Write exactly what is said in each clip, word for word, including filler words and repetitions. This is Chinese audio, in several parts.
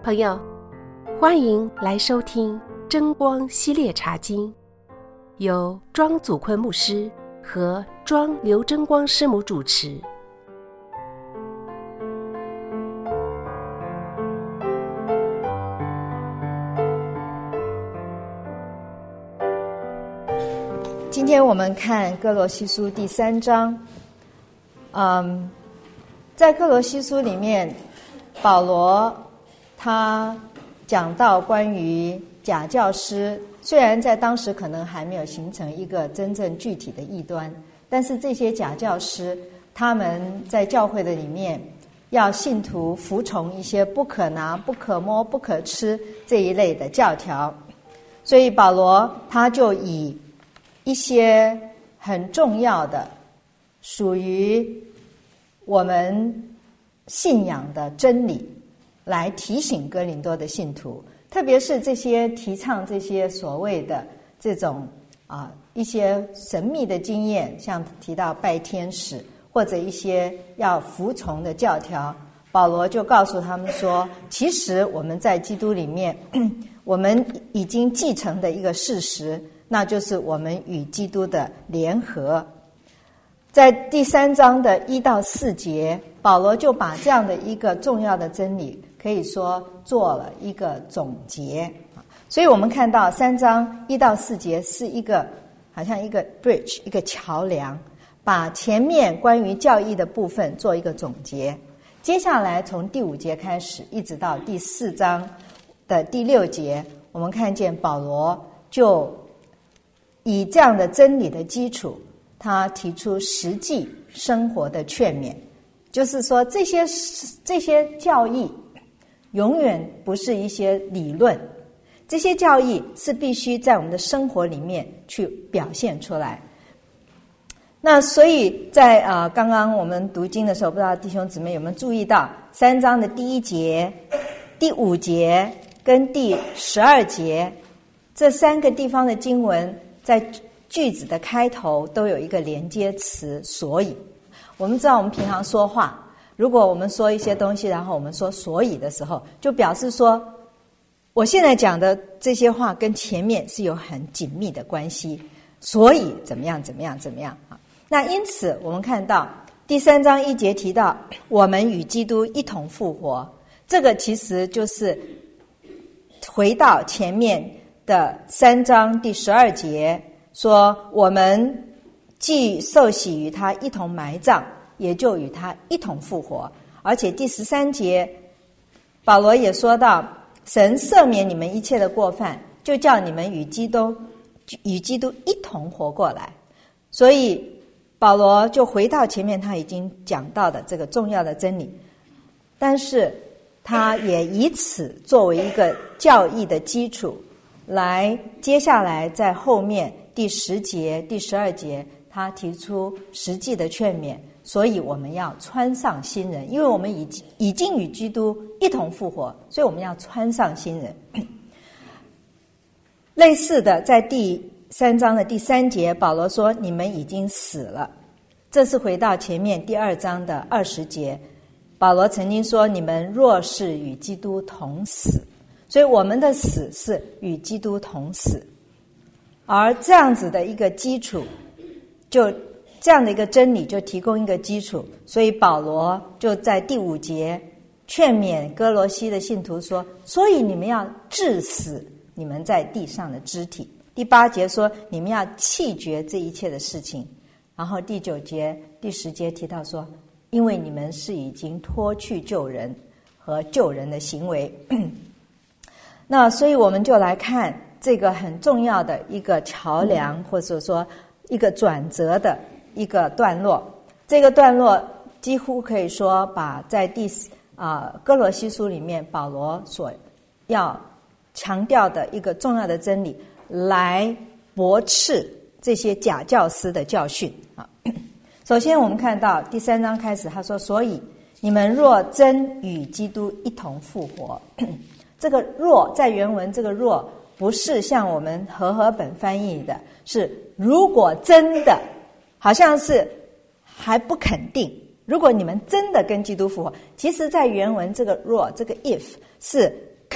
朋友，欢迎来收听真光系列茶经，由庄祖坤牧师和庄刘真光师母主持。 今天我们看歌罗西书第三章。嗯，在歌罗西书里面，保罗他讲到关于假教师，虽然在当时可能还没有形成一个真正具体的异端，但是这些假教师他们在教会的里面要信徒服从一些不可拿、不可摸、不可吃这一类的教条，所以保罗他就以一些很重要的属于我们信仰的真理来提醒哥林多的信徒，特别是这些提倡这些所谓的这种啊一些神秘的经验，像提到拜天使或者一些要服从的教条，保罗就告诉他们说，其实我们在基督里面我们已经继承的一个事实，那就是我们与基督的联合。在第三章的一到四节，保罗就把这样的一个重要的真理可以说做了一个总结。所以我们看到三章一到四节是一个好像一个 bridge， 一个桥梁，把前面关于教义的部分做一个总结。接下来从第五节开始一直到第四章的第六节，我们看见保罗就以这样的真理的基础，他提出实际生活的劝勉，就是说这些这些教义永远不是一些理论，这些教义是必须在我们的生活里面去表现出来。那所以在呃刚刚我们读经的时候，不知道弟兄姊妹有没有注意到三章的第一节、第五节跟第十二节这三个地方的经文，在句子的开头都有一个连接词所以。我们知道我们平常说话，如果我们说一些东西，然后我们说所以的时候，就表示说我现在讲的这些话跟前面是有很紧密的关系，所以怎么样怎么样怎么样啊？那因此我们看到第三章一节提到我们与基督一同复活，这个其实就是回到前面的三章第十二节，说我们既受洗与他一同埋葬，也就与他一同复活。而且第十三节保罗也说到，神赦免你们一切的过犯，就叫你们与基督与基督一同活过来。所以保罗就回到前面他已经讲到的这个重要的真理，但是他也以此作为一个教义的基础，来接下来在后面第十节第十二节他提出实际的劝勉，所以我们要穿上新人，因为我们已经已经与基督一同复活，所以我们要穿上新人。类似的，在第三章的第三节，保罗说你们已经死了，这是回到前面第二章的二十节，保罗曾经说你们若是与基督同死，所以我们的死是与基督同死。而这样子的一个基础，就这样的一个真理就提供一个基础，所以保罗就在第五节劝勉哥罗西的信徒说，所以你们要治死你们在地上的肢体。第八节说你们要弃绝这一切的事情。然后第九节第十节提到说，因为你们是已经脱去救人和救人的行为。那所以我们就来看这个很重要的一个桥梁，或者说一个转折的一个段落。这个段落几乎可以说把在第啊、呃、哥罗西书里面保罗所要强调的一个重要的真理来驳斥这些假教师的教训啊。首先我们看到第三章开始他说，所以你们若真与基督一同复活，这个若在原文这个若不是像我们和合本翻译的是如果真的，好像是还不肯定，如果你们真的跟基督复活，其实在原文这个若这个 if 是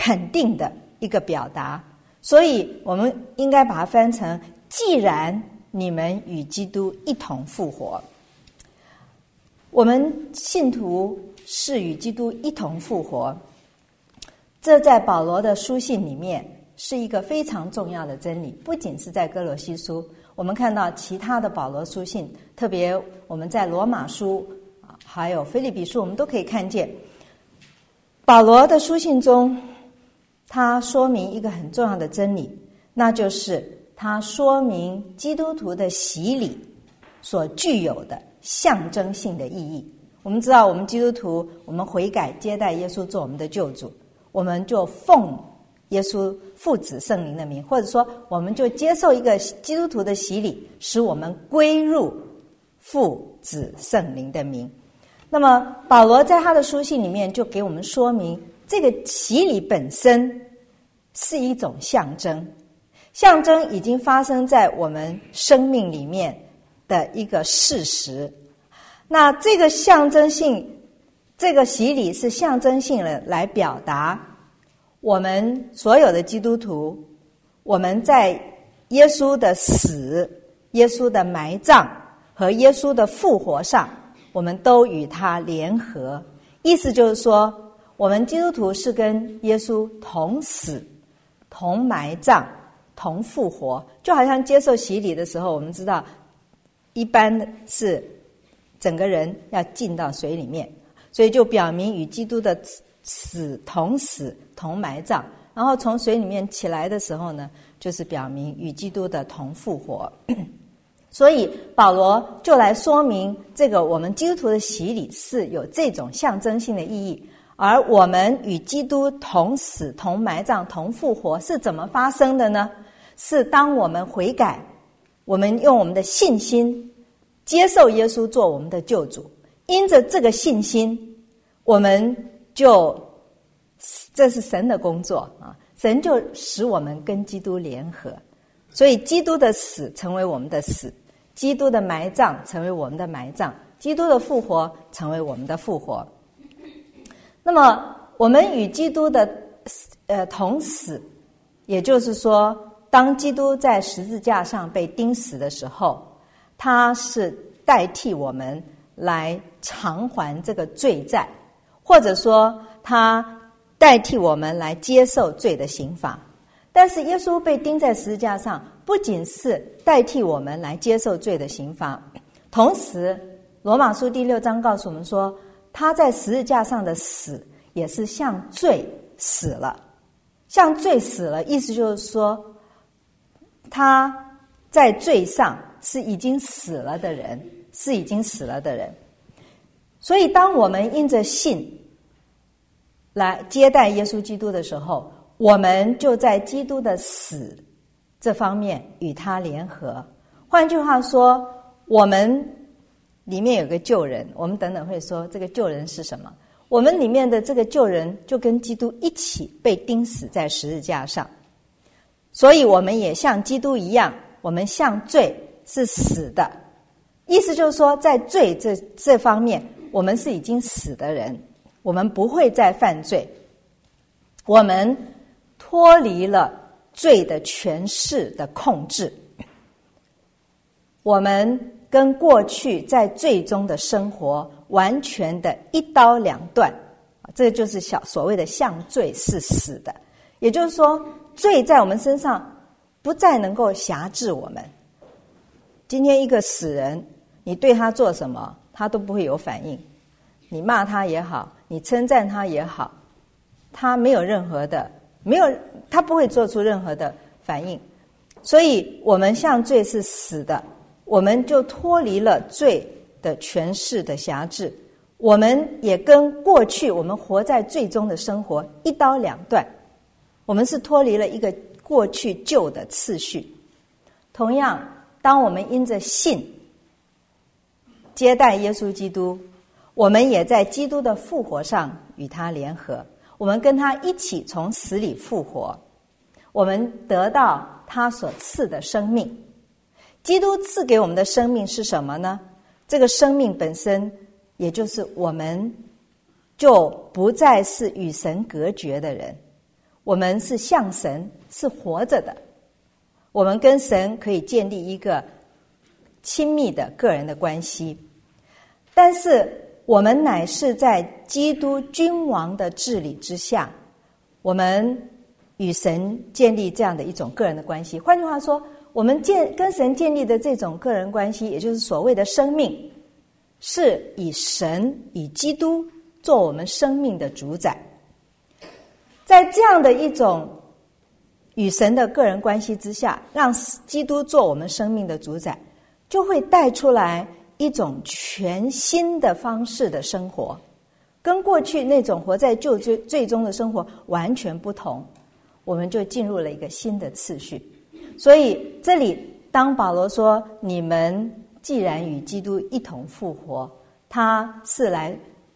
肯定的一个表达，所以我们应该把它翻成：既然你们与基督一同复活。我们信徒是与基督一同复活，这在保罗的书信里面是一个非常重要的真理。不仅是在哥罗西书，我们看到其他的保罗书信，特别我们在罗马书还有腓立比书，我们都可以看见保罗的书信中，他说明一个很重要的真理，那就是他说明基督徒的洗礼所具有的象征性的意义。我们知道，我们基督徒，我们悔改接待耶稣做我们的救主，我们就奉耶稣父子圣灵的名，或者说我们就接受一个基督徒的洗礼，使我们归入父子圣灵的名。那么保罗在他的书信里面就给我们说明，这个洗礼本身是一种象征，象征已经发生在我们生命里面的一个事实。那这个象征性，这个洗礼是象征性的来表达我们所有的基督徒，我们在耶稣的死、耶稣的埋葬和耶稣的复活上，我们都与他联合。意思就是说，我们基督徒是跟耶稣同死、同埋葬、同复活。就好像接受洗礼的时候，我们知道一般是整个人要浸到水里面，所以就表明与基督的死同死同埋葬，然后从水里面起来的时候呢，就是表明与基督的同复活。所以保罗就来说明，这个我们基督徒的洗礼是有这种象征性的意义。而我们与基督同死同埋葬同复活是怎么发生的呢？是当我们悔改，我们用我们的信心接受耶稣做我们的救主，因着这个信心，我们就这是神的工作啊，神就使我们跟基督联合。所以基督的死成为我们的死，基督的埋葬成为我们的埋葬，基督的复活成为我们的复活。那么我们与基督的呃同死，也就是说，当基督在十字架上被钉死的时候，他是代替我们来偿还这个罪债，或者说他代替我们来接受罪的刑罚。但是耶稣被钉在十字架上，不仅是代替我们来接受罪的刑罚，同时罗马书第六章告诉我们说，他在十字架上的死也是向罪死了。向罪死了，意思就是说他在罪上是已经死了的人，是已经死了的人。所以当我们因着信来接待耶稣基督的时候，我们就在基督的死这方面与他联合。换句话说，我们里面有个旧人，我们等等会说这个旧人是什么。我们里面的这个旧人就跟基督一起被钉死在十字架上，所以我们也像基督一样，我们向罪是死的。意思就是说，在罪这这方面，我们是已经死的人，我们不会再犯罪，我们脱离了罪的权势的控制，我们跟过去在罪中的生活完全的一刀两断。这个就是小所谓的向罪是死的，也就是说，罪在我们身上不再能够辖制我们。今天一个死人，你对他做什么，他都不会有反应。你骂他也好，你称赞他也好，他没有任何的，没有，他不会做出任何的反应。所以我们向罪是死的，我们就脱离了罪的权势的辖制，我们也跟过去我们活在罪中的生活一刀两断，我们是脱离了一个过去旧的次序。同样，当我们因着信接待耶稣基督，我们也在基督的复活上与他联合，我们跟他一起从死里复活，我们得到他所赐的生命。基督赐给我们的生命是什么呢？这个生命本身，也就是我们就不再是与神隔绝的人， 我们是像神，是活着的，我们跟神可以建立一个亲密的个人的关系。但是我们乃是在基督君王的治理之下，我们与神建立这样的一种个人的关系。换句话说，我们建跟神建立的这种个人关系，也就是所谓的生命，是以神以基督做我们生命的主宰。在这样的一种与神的个人关系之下，让基督做我们生命的主宰，就会带出来一种全新的方式的生活，跟过去那种活在旧罪罪中的生活完全不同。我们就进入了一个新的次序。所以这里当保罗说你们既然与基督一同复活，他是来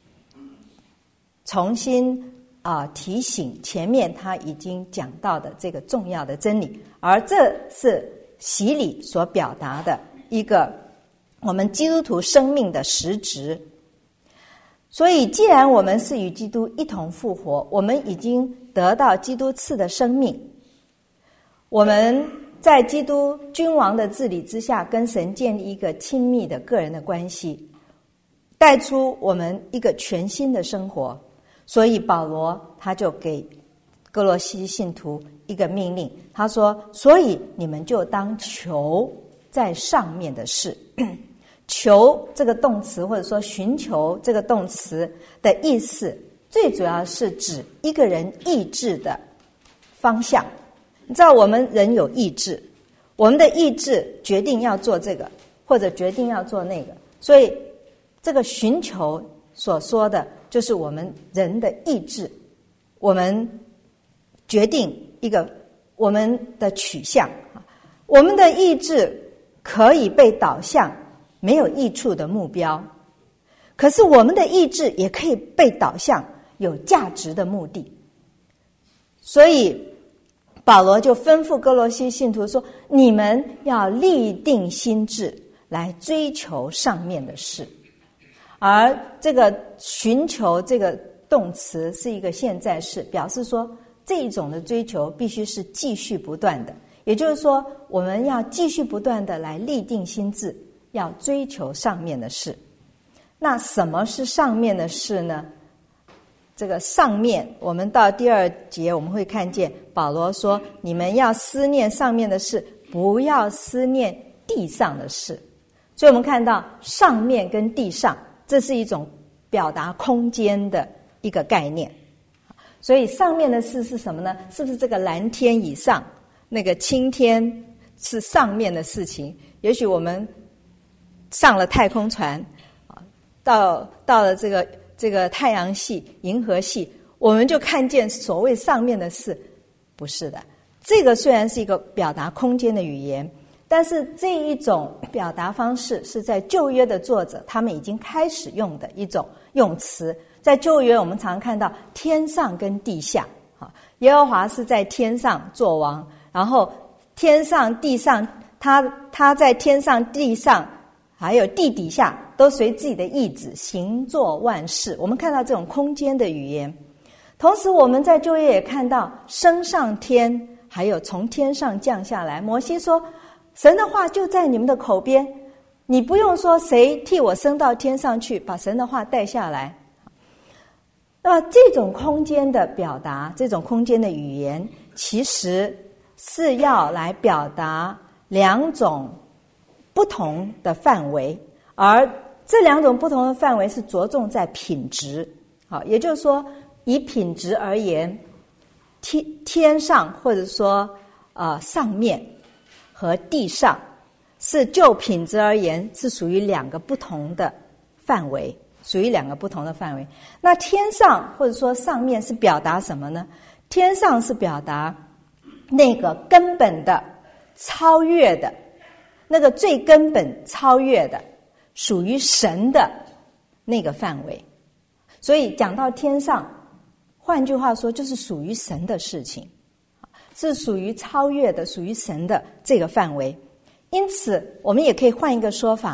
重新啊、呃、提醒前面他已经讲到的这个重要的真理，而这是洗礼所表达的一个我们基督徒生命的实质。所以既然我们是与基督一同复活，我们已经得到基督赐的生命，我们在基督君王的治理之下，跟神建立一个亲密的个人的关系，带出我们一个全新的生活。所以保罗他就给哥罗西信徒一个命令，他说所以你们就当求在上面的事。求这个动词，或者说寻求这个动词的意思，最主要是指一个人意志的方向。你知道我们人有意志，我们的意志决定要做这个，或者决定要做那个，所以这个寻求所说的就是我们人的意志，我们决定一个我们的取向。我们的意志可以被导向没有益处的目标，可是我们的意志也可以被导向有价值的目的。所以保罗就吩咐哥罗西信徒说，你们要立定心志来追求上面的事。而这个寻求这个动词是一个现在式，表示说这一种的追求必须是继续不断的，也就是说我们要继续不断的来立定心志，要追求上面的事。那什么是上面的事呢？这个上面，我们到第二节我们会看见保罗说，你们要思念上面的事，不要思念地上的事。所以我们看到上面跟地上，这是一种表达空间的一个概念。所以上面的事是什么呢？是不是这个蓝天以上，那个青天是上面的事情？也许我们上了太空船，到到了这个这个太阳系、银河系，我们就看见所谓上面的事。不是的，这个虽然是一个表达空间的语言，但是这一种表达方式是在旧约的作者他们已经开始用的一种用词。在旧约我们常看到天上跟地下，耶和华是在天上作王，然后天上地上，他他在天上地上还有地底下都随自己的意志行作万事。我们看到这种空间的语言。同时我们在旧约也看到升上天，还有从天上降下来。摩西说神的话就在你们的口边，你不用说谁替我升到天上去把神的话带下来。那么这种空间的表达，这种空间的语言，其实是要来表达两种不同的范围，而这两种不同的范围是着重在品质。好，也就是说以品质而言，天天上或者说呃上面和地上是就品质而言是属于两个不同的范围，属于两个不同的范围。那天上或者说上面是表达什么呢？天上是表达那个根本的超越的，那个最根本超越的属于神的那个范围。所以讲到天上，换句话说就是属于神的事情，是属于超越的，属于神的这个范围。因此我们也可以换一个说法，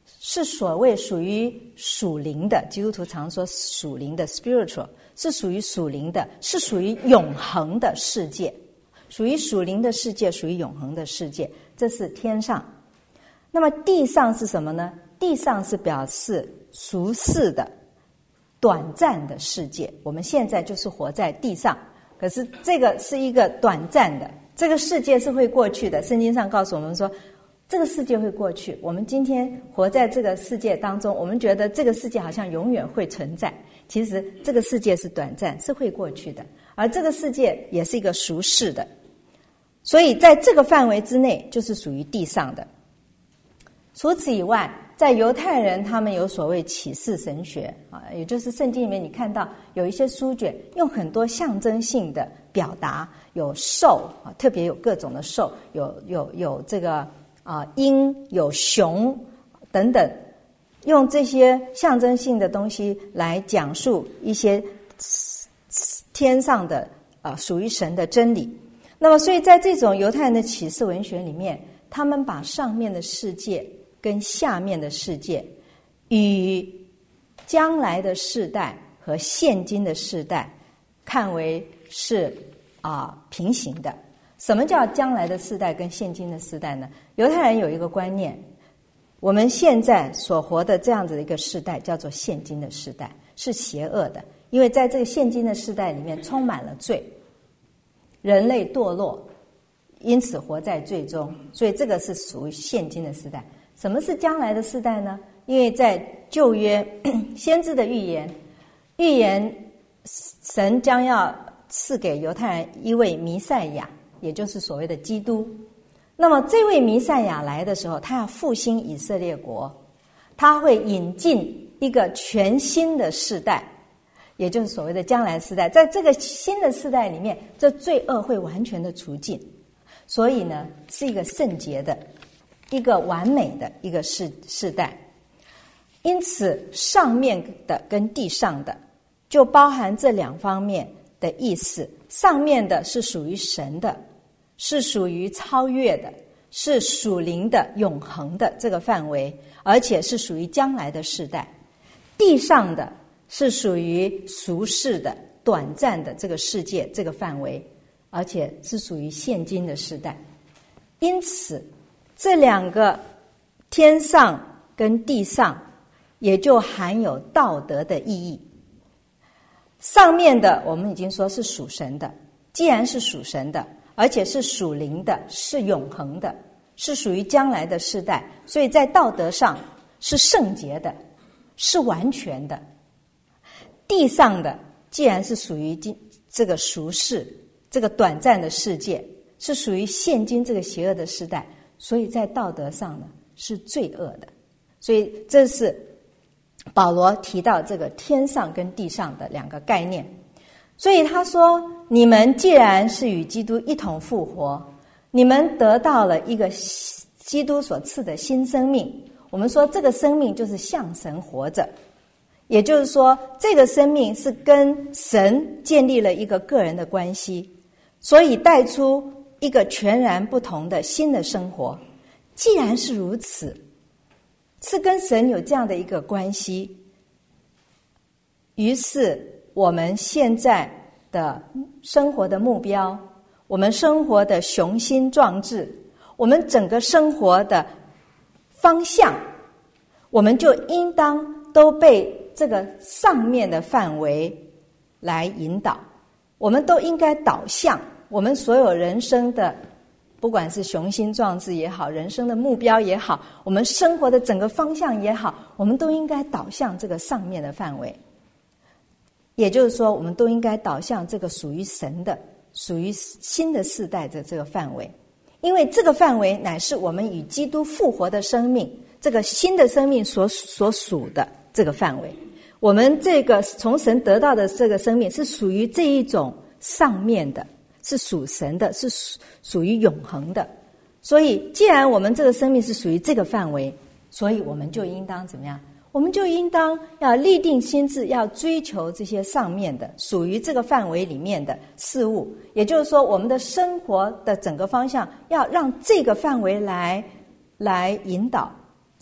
是所谓属于属灵的，基督徒常说属灵的 spiritual， 是属于属灵的，是属于永恒的世界，属于属灵的世界，属于永恒的世界，这是天上。那么地上是什么呢？地上是表示俗世的短暂的世界，我们现在就是活在地上，可是这个是一个短暂的，这个世界是会过去的。圣经上告诉我们说这个世界会过去，我们今天活在这个世界当中，我们觉得这个世界好像永远会存在，其实这个世界是短暂，是会过去的，而这个世界也是一个俗世的，所以在这个范围之内就是属于地上的。除此以外，在犹太人他们有所谓启示神学啊，也就是圣经里面你看到有一些书卷用很多象征性的表达，有兽啊，特别有各种的兽，有有有这个啊鹰，有熊等等，用这些象征性的东西来讲述一些天上的啊属于神的真理。那么所以在这种犹太人的启示文学里面，他们把上面的世界跟下面的世界与将来的世代和现今的世代看为是啊平行的。什么叫将来的世代跟现今的世代呢？犹太人有一个观念，我们现在所活的这样子的一个世代叫做现今的世代，是邪恶的，因为在这个现今的世代里面充满了罪，人类堕落，因此活在罪中，所以这个是属于现今的世代。什么是将来的世代呢？因为在旧约先知的预言，预言神将要赐给犹太人一位弥赛亚，也就是所谓的基督。那么这位弥赛亚来的时候，他要复兴以色列国，他会引进一个全新的世代，也就是所谓的将来世代。在这个新的世代里面，这罪恶会完全的除尽，所以呢是一个圣洁的，一个完美的一个世世代。因此上面的跟地上的就包含这两方面的意思，上面的是属于神的，是属于超越的，是属灵的永恒的这个范围，而且是属于将来的世代。地上的是属于俗世的短暂的这个世界这个范围，而且是属于现今的世代。因此这两个天上跟地上也就含有道德的意义。上面的我们已经说是属神的，既然是属神的，而且是属灵的，是永恒的，是属于将来的世代，所以在道德上是圣洁的，是完全的。地上的既然是属于这个俗世，这个短暂的世界，是属于现今这个邪恶的时代，所以在道德上呢是罪恶的。所以这是保罗提到这个天上跟地上的两个概念。所以他说，你们既然是与基督一同复活，你们得到了一个基督所赐的新生命。我们说这个生命就是向神活着，也就是说这个生命是跟神建立了一个个人的关系，所以带出一个全然不同的新的生活。既然是如此，是跟神有这样的一个关系，于是我们现在的生活的目标，我们生活的雄心壮志，我们整个生活的方向，我们就应当都被这个上面的范围来引导。我们都应该导向我们所有人生的，不管是雄心壮志也好，人生的目标也好，我们生活的整个方向也好，我们都应该导向这个上面的范围。也就是说，我们都应该导向这个属于神的，属于新的世代的这个范围。因为这个范围乃是我们与基督复活的生命，这个新的生命所所属的这个范围。我们这个从神得到的这个生命是属于这一种上面的，是属神的，是属属于永恒的。所以既然我们这个生命是属于这个范围，所以我们就应当怎么样？我们就应当要立定心志，要追求这些上面的属于这个范围里面的事物。也就是说，我们的生活的整个方向要让这个范围来来引导，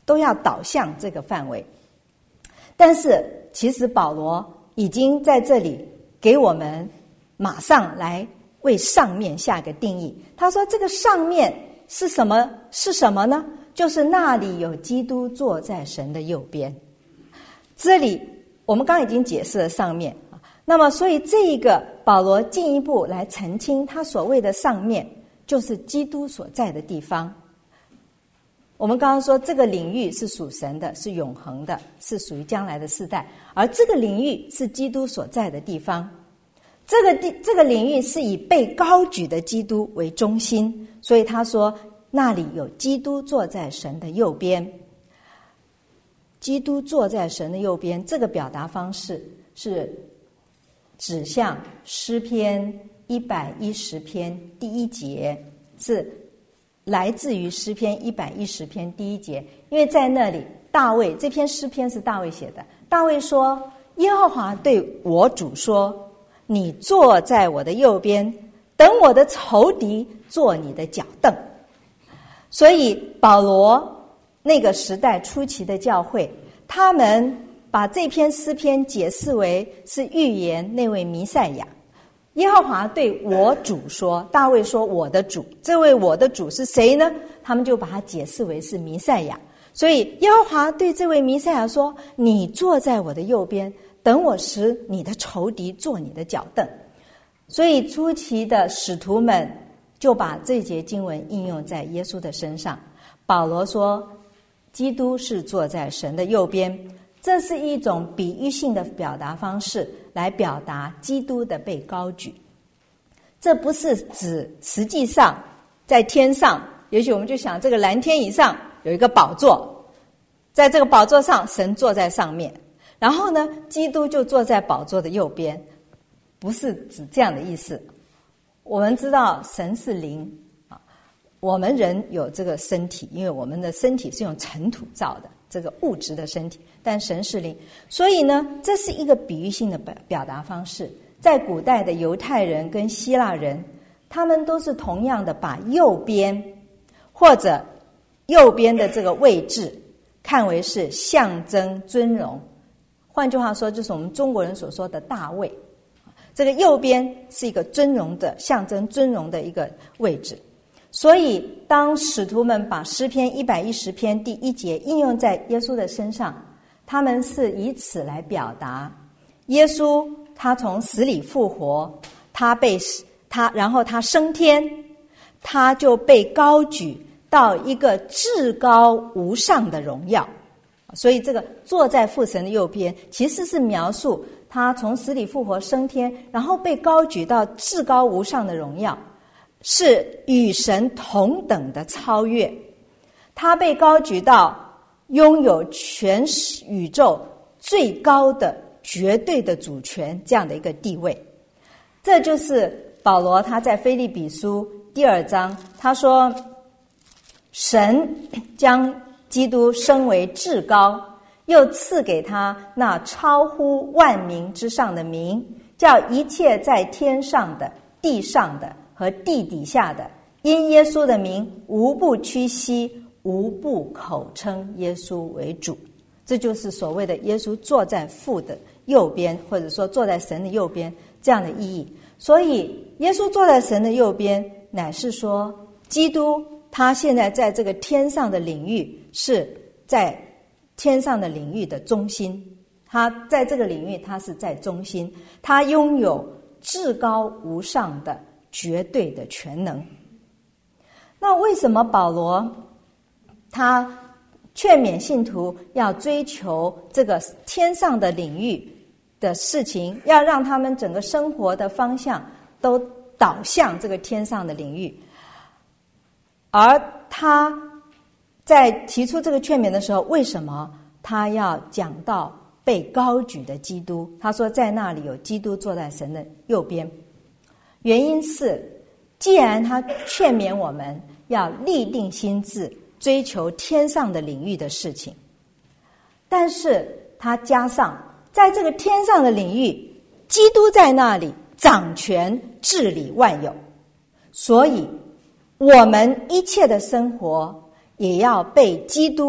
都要导向这个范围。但是其实保罗已经在这里给我们马上来为上面下个定义。他说这个上面是什么？是什么呢？就是那里有基督坐在神的右边。这里我们刚刚已经解释了上面，那么所以这一个保罗进一步来澄清，他所谓的上面就是基督所在的地方。我们刚刚说这个领域是属神的，是永恒的，是属于将来的世代，而这个领域是基督所在的地方。这个地这个领域是以被高举的基督为中心，所以他说那里有基督坐在神的右边。基督坐在神的右边，这个表达方式是指向诗篇一百一十篇第一节，是来自于诗篇一百一十篇第一节。因为在那里大卫，这篇诗篇是大卫写的，大卫说耶和华对我主说，你坐在我的右边，等我的仇敌坐你的脚凳。所以保罗那个时代初期的教会，他们把这篇诗篇解释为是预言那位弥赛亚。耶和华对我主说，大卫说我的主，这位我的主是谁呢？他们就把它解释为是弥赛亚。所以耶和华对这位弥赛亚说，你坐在我的右边，等我使你的仇敌坐你的脚凳。所以初期的使徒们就把这节经文应用在耶稣的身上。保罗说基督是坐在神的右边，这是一种比喻性的表达方式，来表达基督的被高举。这不是指实际上在天上，也许我们就想这个蓝天以上有一个宝座，在这个宝座上神坐在上面，然后呢基督就坐在宝座的右边，不是指这样的意思。我们知道神是灵啊，我们人有这个身体，因为我们的身体是用尘土造的，这个物质的身体，但神是灵，所以呢这是一个比喻性的表达方式。在古代的犹太人跟希腊人，他们都是同样的把右边或者右边的这个位置看为是象征尊荣，换句话说就是我们中国人所说的大位。这个右边是一个尊荣的象征尊荣的一个位置。所以当使徒们把诗篇一百一十篇第一节应用在耶稣的身上，他们是以此来表达耶稣他从死里复活，他被他然后他升天，他就被高举到一个至高无上的荣耀。所以这个坐在父神的右边其实是描述他从死里复活升天，然后被高举到至高无上的荣耀，是与神同等的超越。他被高举到拥有全宇宙最高的绝对的主权这样的一个地位。这就是保罗他在腓立比书第二章，他说神将基督升为至高，又赐给他那超乎万民之上的名，叫一切在天上的地上的和地底下的，因耶稣的名无不屈膝，无不口称耶稣为主。这就是所谓的耶稣坐在父的右边，或者说坐在神的右边这样的意义。所以耶稣坐在神的右边，乃是说基督他现在在这个天上的领域，是在天上的领域的中心，他在这个领域他是在中心，他拥有至高无上的绝对的全能。那为什么保罗他劝勉信徒要追求这个天上的领域的事情，要让他们整个生活的方向都导向这个天上的领域？而他在提出这个劝勉的时候，为什么他要讲到被高举的基督？他说在那里有基督坐在神的右边。原因是既然他劝勉我们要立定心志追求天上的领域的事情，但是他加上在这个天上的领域，基督在那里掌权治理万有，所以我们一切的生活也要被基督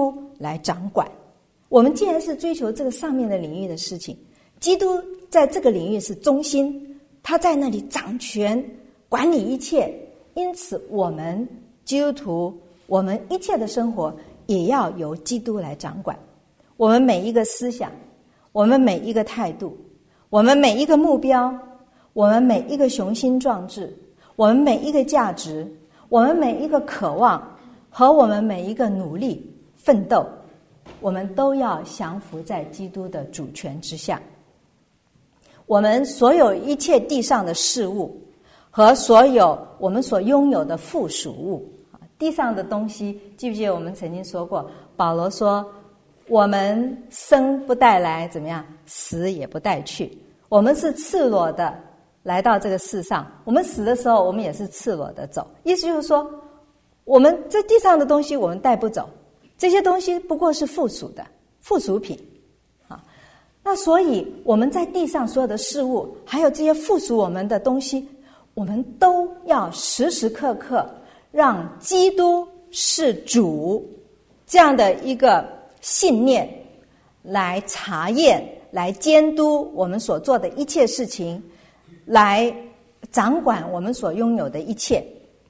来掌管。我们既然是追求这个上面的领域的事情，基督在这个领域是中心，他在那里掌权管理一切，因此我们基督徒，我们一切的生活也要由基督来掌管。我们每一个思想，我们每一个态度，我们每一个目标，我们每一个雄心壮志，我们每一个价值，我们每一个渴望和我们每一个努力奋斗，我们都要降服在基督的主权之下。我们所有一切地上的事物和所有我们所拥有的附属物，地上的东西，记不记得我们曾经说过，保罗说我们生不带来怎么样，死也不带去。我们是赤裸的来到这个世上，我们死的时候我们也是赤裸的走。意思就是说，我们这地上的东西我们带不走，这些东西不过是附属的附属品啊。那所以我们在地上所有的事物，还有这些附属我们的东西，我们都要时时刻刻让基督是主这样的一个信念来查验，来监督我们所做的一切事情，来掌管我们所拥有的一切。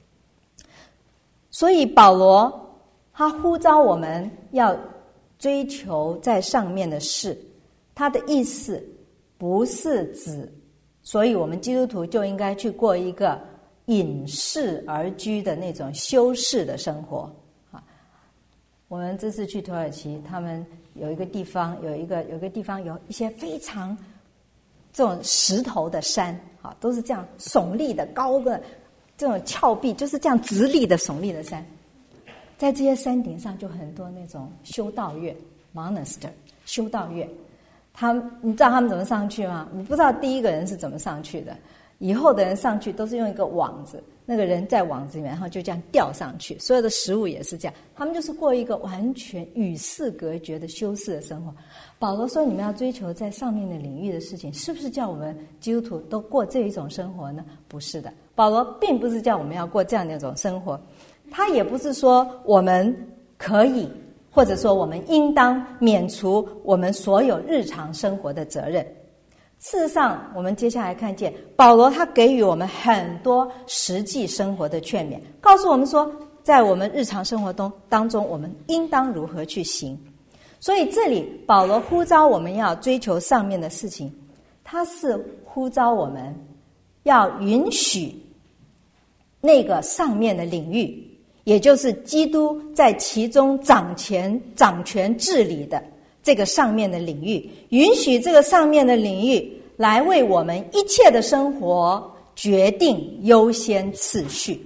所以保罗他呼召我们要追求在上面的事，他的意思不是指，所以我们基督徒就应该去过一个隐士而居的那种修士的生活。我们这次去土耳其，他们有一个地方，有一个有一个地方有一些非常这种石头的山啊，都是这样耸立的高的这种峭壁，就是这样直立的耸立的山。在这些山顶上就很多那种修道院 monastery 修道院。他你知道他们怎么上去吗？我不知道第一个人是怎么上去的，以后的人上去都是用一个网子，那个人在网子里面，然后就这样吊上去，所有的食物也是这样，他们就是过一个完全与世隔绝的修士的生活。保罗说你们要追求在上面的领域的事情，是不是叫我们基督徒都过这一种生活呢？不是的，保罗并不是叫我们要过这样的一种生活，他也不是说我们可以或者说我们应当免除我们所有日常生活的责任。事实上我们接下来看见保罗他给予我们很多实际生活的劝勉，告诉我们说在我们日常生活中当中我们应当如何去行。所以这里保罗呼召我们要追求上面的事情，他是呼召我们要允许那个上面的领域，也就是基督在其中掌权掌权治理的这个上面的领域，允许这个上面的领域来为我们一切的生活决定优先次序。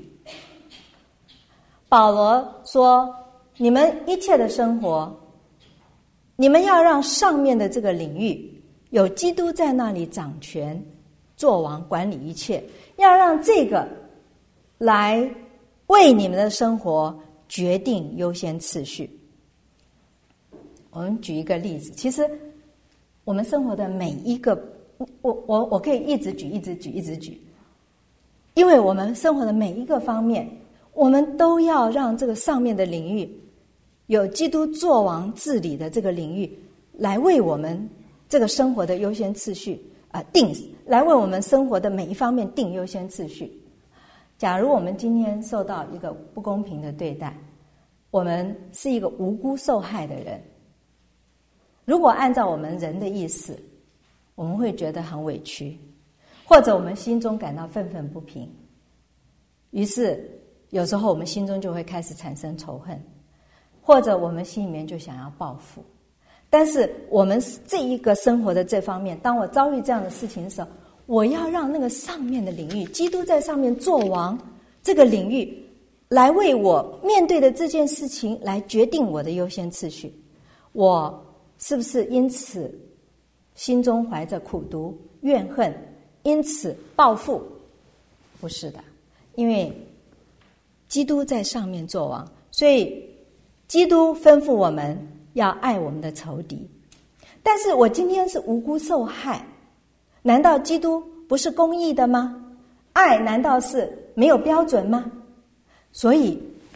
保罗说你们一切的生活，你们要让上面的这个领域有基督在那里掌权作王管理一切，要让这个来为你们的生活决定优先次序。我们举一个例子，其实我们生活的每一个，我我我可以一直举一直举一直举，因为我们生活的每一个方面，我们都要让这个上面的领域有基督作王治理的这个领域来为我们这个生活的优先次序啊、呃、定，来为我们生活的每一方面定优先次序。假如我们今天受到一个不公平的对待，我们是一个无辜受害的人，如果按照我们人的意思，我们会觉得很委屈，或者我们心中感到愤愤不平，于是有时候我们心中就会开始产生仇恨，或者我们心里面就想要报复。但是我们这一个生活的这方面，当我遭遇这样的事情的时候，我要让那个上面的领域，基督在上面作王这个领域，来为我面对的这件事情来决定我的优先次序。我是不是因此心中怀着苦毒怨恨，因此报复？不是的，因为基督在上面作王，所以基督吩咐我们要爱我们的仇敌。但是我今天是无辜受害，难道基督不是公义的吗？爱难道是没有标准吗？所以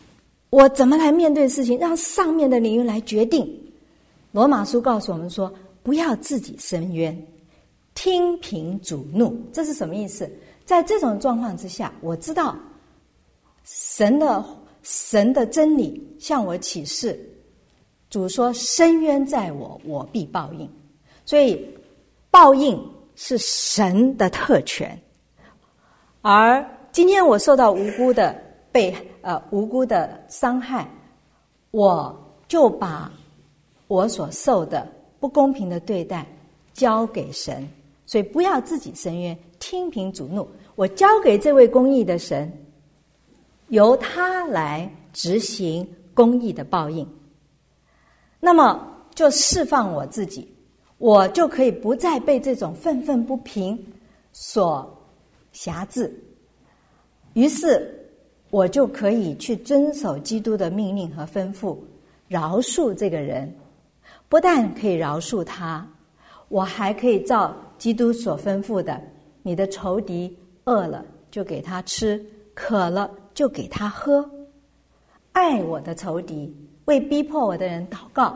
我怎么来面对事情，让上面的领域来决定。罗马书告诉我们说，不要自己伸冤，听凭主怒。这是什么意思？在这种状况之下，我知道神的神的真理向我启示，主说伸冤在我，我必报应。所以报应是神的特权，而今天我受到无辜的被呃无辜的伤害，我就把我所受的不公平的对待交给神。所以不要自己伸冤，听凭主怒。我交给这位公义的神，由他来执行公义的报应。那么就释放我自己，我就可以不再被这种愤愤不平所辖制。于是我就可以去遵守基督的命令和吩咐，饶恕这个人。不但可以饶恕他，我还可以照基督所吩咐的，你的仇敌饿了就给他吃，渴了就给他喝，爱我的仇敌，为逼迫我的人祷告。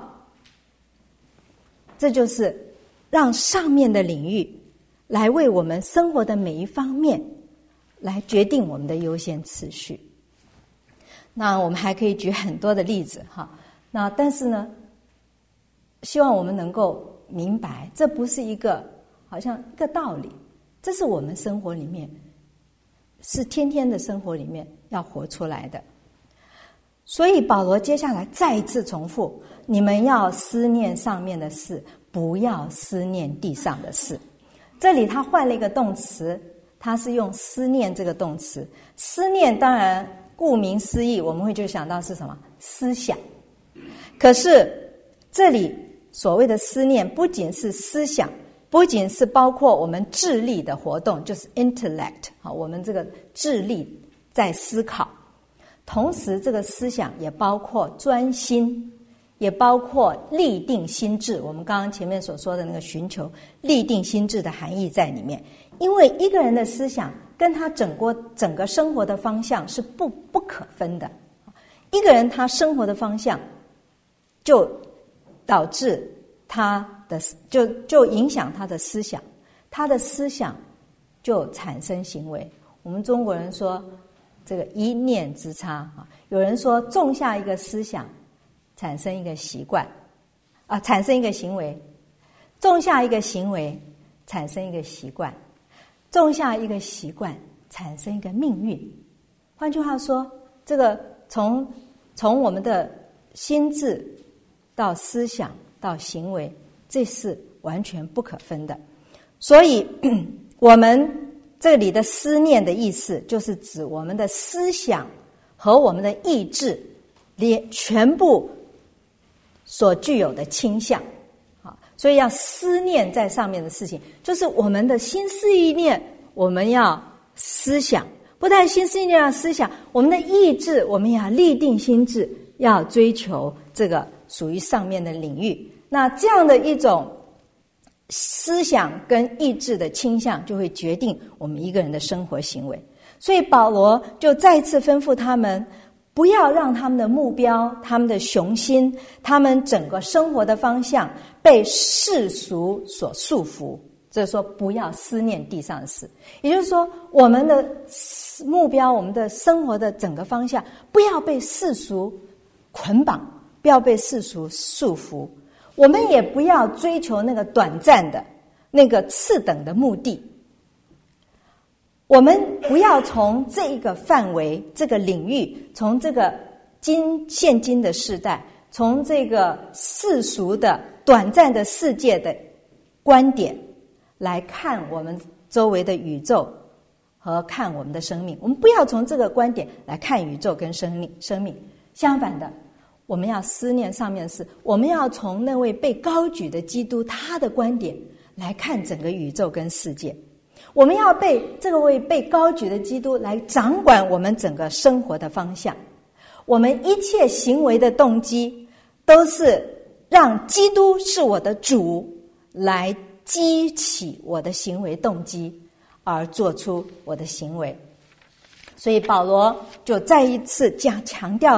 这就是让上面的领域来为我们生活的每一方面来决定我们的优先次序。那我们还可以举很多的例子哈，那但是呢，希望我们能够明白，这不是一个好像一个道理，这是我们生活里面，是天天的生活里面要活出来的。所以保罗接下来再一次重复，你们要思念上面的事，不要思念地上的事。这里他换了一个动词，他是用思念这个动词。思念当然顾名思义，我们会就想到是什么？思想。可是这里所谓的思念不仅是思想，不仅是包括我们智力的活动，就是 intellect， 我们这个智力在思考，同时这个思想也包括专心，也包括立定心志。我们刚刚前面所说的那个寻求立定心志的含义在里面。因为一个人的思想跟他整个整个生活的方向是不不可分的。一个人他生活的方向就导致他的就就影响他的思想，他的思想就产生行为。我们中国人说这个一念之差啊，有人说种下一个思想，产生一个习惯啊，产生一个行为；种下一个行为，产生一个习惯；种下一个习惯，产生一个命运。换句话说，这个从从我们的心智到思想到行为，这是完全不可分的。所以我们这里的思念的意思，就是指我们的思想和我们的意志连全部所具有的倾向。所以要思念在上面的事情，就是我们的心思意念，我们要思想。不但心思意念要思想，我们的意志，我们也要立定心志，要追求这个属于上面的领域。那这样的一种思想跟意志的倾向，就会决定我们一个人的生活行为。所以保罗就再次吩咐他们，不要让他们的目标、他们的雄心、他们整个生活的方向被世俗所束缚。这是说不要思念地上的事，也就是说我们的目标，我们的生活的整个方向不要被世俗捆绑，不要被世俗束缚。我们也不要追求那个短暂的那个次等的目的，我们不要从这一个范围这个领域，从这个今现今的世代，从这个世俗的短暂的世界的观点来看我们周围的宇宙和看我们的生命。我们不要从这个观点来看宇宙跟生命生命相反的，我们要思念上面的事，我们要从那位被高举的基督他的观点来看整个宇宙跟世界。我们要被这个位被高举的基督来掌管我们整个生活的方向。我们一切行为的动机都是让基督是我的主来激起我的行为动机，而做出我的行为。所以保罗就再一次讲强调的，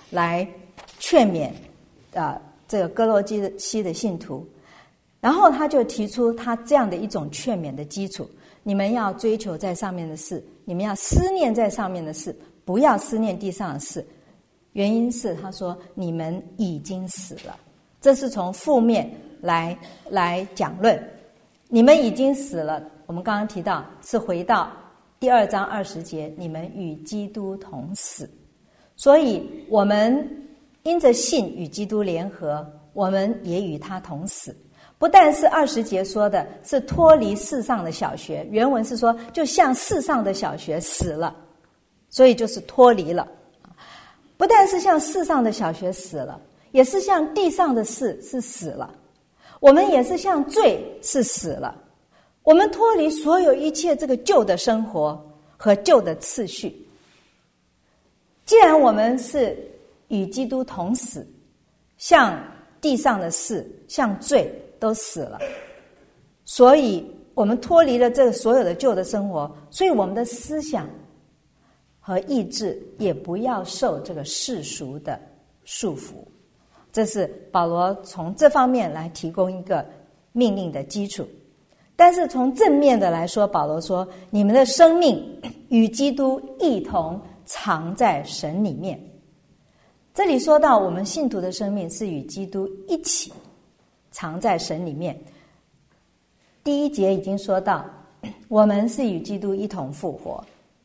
来劝勉呃这个哥罗西的信徒。然后他就提出他这样的一种劝勉的基础：你们要追求在上面的事，你们要思念在上面的事，不要思念地上的事。原因是他说你们已经死了，这是从负面来来讲论，你们已经死了。我们刚刚提到是回到第二章二十节，你们与基督同死，所以我们因着信与基督联合，我们也与他同死。不但是二十节说的是脱离世上的小学，原文是说就像世上的小学死了，所以就是脱离了。不但是像世上的小学死了，也是像地上的事是死了，我们也是像罪是死了。我们脱离所有一切这个旧的生活和旧的次序。既然我们是与基督同死，像地上的事像罪都死了，所以我们脱离了这个所有的旧的生活，所以我们的思想和意志也不要受这个世俗的束缚。这是保罗从这方面来提供一个命令的基础。但是从正面的来说，保罗说你们的生命与基督一同藏在神里面。这里说到我们信徒的生命是与基督一起藏在神里面。第一节已经说到我们是与基督一同复活，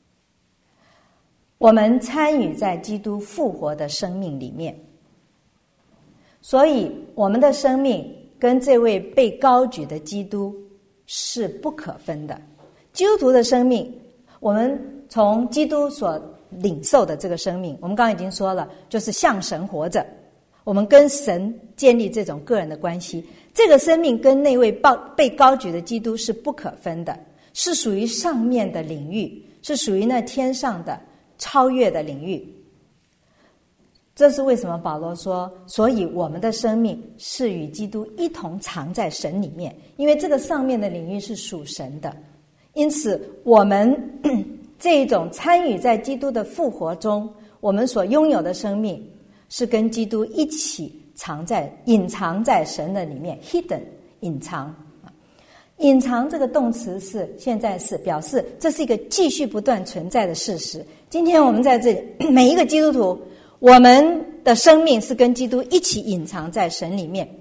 我们参与在基督复活的生命里面，所以我们的生命跟这位被高举的基督是不可分的。基督徒的生命，我们从基督所领受的这个生命，我们刚刚已经说了，就是向神活着，我们跟神建立这种个人的关系。这个生命跟那位被高举的基督是不可分的，是属于上面的领域，是属于那天上的超越的领域。这是为什么保罗说所以我们的生命是与基督一同藏在神里面，因为这个上面的领域是属神的。因此我们这种参与在基督的复活中，我们所拥有的生命是跟基督一起藏在隐藏在神的里面 hidden 隐藏。隐藏这个动词是现在是表示这是一个继续不断存在的事实。今天我们在这里每一个基督徒，我们的生命是跟基督一起隐藏在神里面。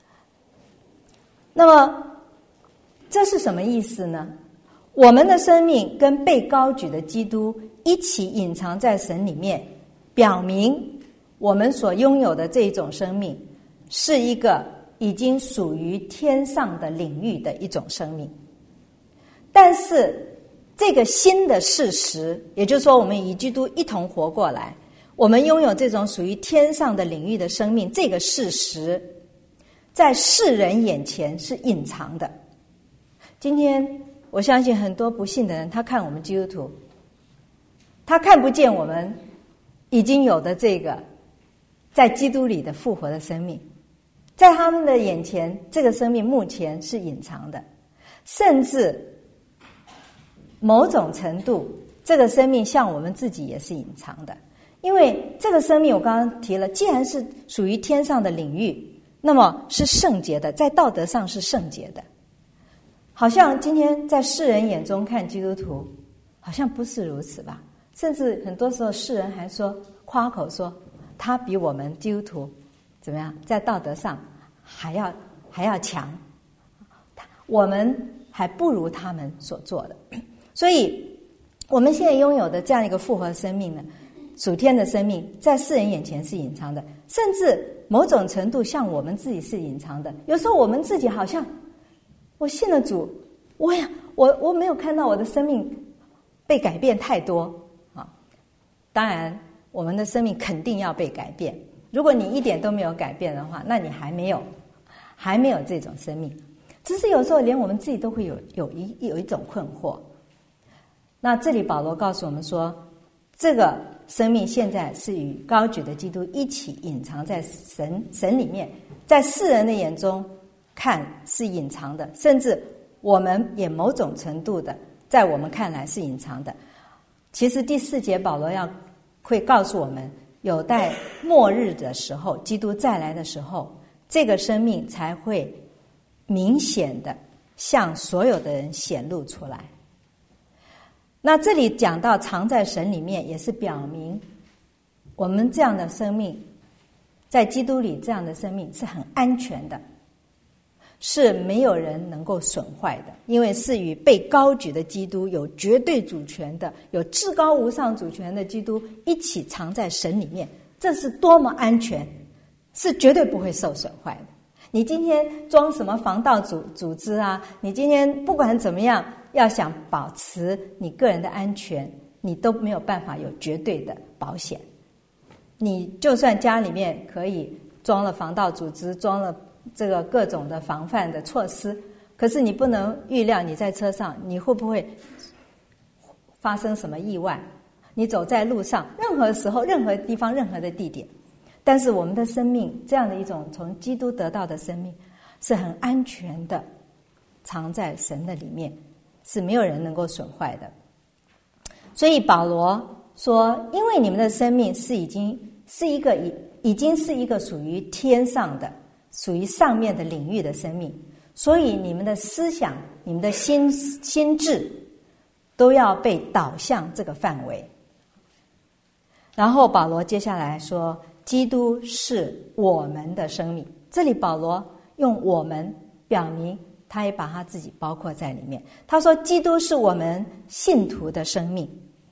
那么这是什么意思呢？我们的生命跟被高举的基督一起隐藏在神里面，表明我们所拥有的这种生命是一个已经属于天上的领域的一种生命。但是这个新的事实，也就是说我们与基督一同活过来，我们拥有这种属于天上的领域的生命，这个事实在世人眼前是隐藏的。今天我相信很多不信的人，他看我们基督徒，他看不见我们已经有的这个在基督里的复活的生命，在他们的眼前，这个生命目前是隐藏的，甚至某种程度这个生命像我们自己也是隐藏的。因为这个生命我刚刚提了，既然是属于天上的领域，那么是圣洁的，在道德上是圣洁的。好像今天在世人眼中看基督徒好像不是如此吧，甚至很多时候世人还说夸口说他比我们基督徒怎么样，在道德上还要还要强，我们还不如他们所做的。所以我们现在拥有的这样一个复活的生命呢，属天的生命，在世人眼前是隐藏的，甚至某种程度像我们自己是隐藏的。有时候我们自己好像我信了主，我呀我我没有看到我的生命被改变太多啊。当然我们的生命肯定要被改变，如果你一点都没有改变的话，那你还没有还没有这种生命。只是有时候连我们自己都会有有一有一种困惑。那这里保罗告诉我们说，这个生命现在是与高举的基督一起隐藏在神神里面，在世人的眼中看是隐藏的，甚至我们也某种程度的在我们看来是隐藏的。其实第四节保罗要会告诉我们， 有待末日的时候，基督再来的时候，这个生命才会明显的向所有的人显露出来。那这里讲到藏在神里面，也是表明我们这样的生命，在基督里这样的生命是很安全的，是没有人能够损坏的，因为是与被高举的基督，有绝对主权的，有至高无上主权的基督一起藏在神里面，这是多么安全，是绝对不会受损坏的。你今天装什么防盗组组织啊，你今天不管怎么样，要想保持你个人的安全，你都没有办法有绝对的保险。你就算家里面可以装了防盗组织，装了这个各种的防范的措施，可是你不能预料你在车上你会不会发生什么意外，你走在路上，任何时候任何地方任何的地点。但是我们的生命，这样的一种从基督得到的生命，是很安全的，藏在神的里面，是没有人能够损坏的。所以保罗说，因为你们的生命是已经是一个已已经是一个属于天上的，属于上面的领域的生命，所以你们的思想，你们的心心智都要被导向这个范围。然后保罗接下来说，基督是我们的生命。这里保罗用我们表明他也把他自己包括在里面。他说基督是我们信徒的生命。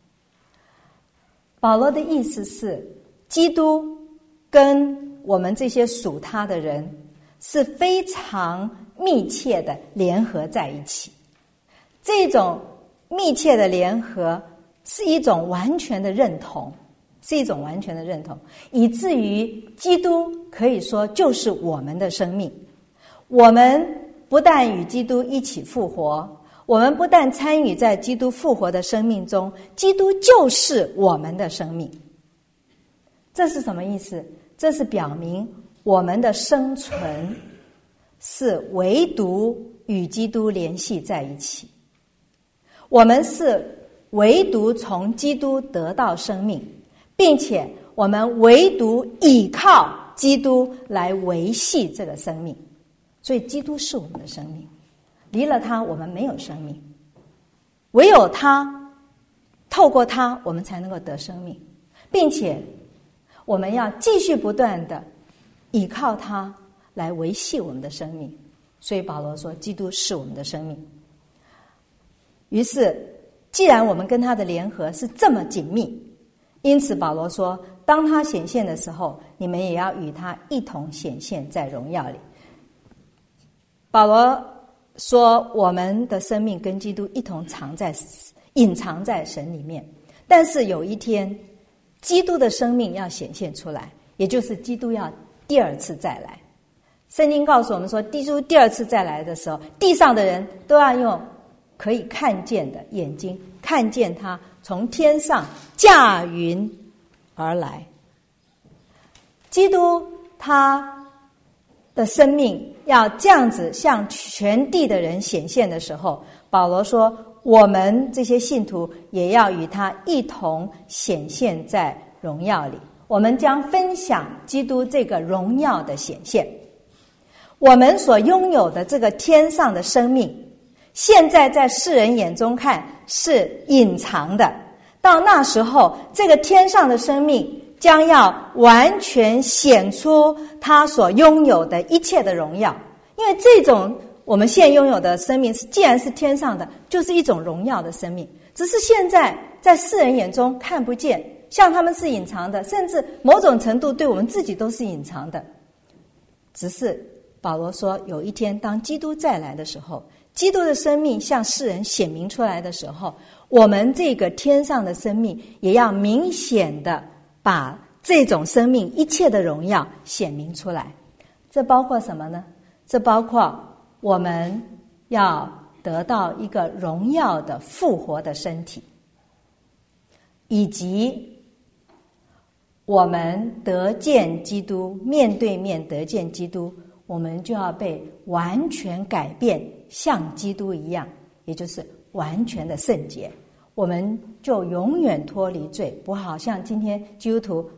保罗的意思是，基督跟我们这些属他的人是非常密切的联合在一起。这种密切的联合是一种完全的认同，是一种完全的认同，以至于基督可以说就是我们的生命。我们不但与基督一起复活，我们不但参与在基督复活的生命中，基督就是我们的生命。这是什么意思？这是表明我们的生存是唯独与基督联系在一起，我们是唯独从基督得到生命，并且我们唯独倚靠基督来维系这个生命。所以基督是我们的生命，离了他我们没有生命，唯有他，透过他我们才能够得生命，并且我们要继续不断的倚靠他来维系我们的生命。所以保罗说基督是我们的生命。于是既然我们跟他的联合是这么紧密，因此保罗说，当他显现的时候，你们也要与他一同显现在荣耀里。保罗说，我们的生命跟基督一同藏在隐藏在神里面，但是有一天基督的生命要显现出来，也就是基督要第二次再来。圣经告诉我们说，基督第二次再来的时候，地上的人都要用可以看见的眼睛看见他从天上驾云而来。基督他的生命要这样子向全地的人显现的时候，保罗说我们这些信徒也要与他一同显现在荣耀里，我们将分享基督这个荣耀的显现。我们所拥有的这个天上的生命，现在在世人眼中看是隐藏的，到那时候这个天上的生命将要完全显出他所拥有的一切的荣耀。因为这种我们现在拥有的生命既然是天上的，就是一种荣耀的生命，只是现在在世人眼中看不见，像他们是隐藏的，甚至某种程度对我们自己都是隐藏的。只是保罗说，有一天当基督再来的时候，基督的生命向世人显明出来的时候，我们这个天上的生命也要明显的把这种生命一切的荣耀显明出来。这包括什么呢？这包括我们要得到一个荣耀的复活的身体，以及我们得见基督，面对面得见基督，我们就要被完全改变，像基督一样，也就是完全的圣洁。我们就永远脱离罪，不好像今天基督徒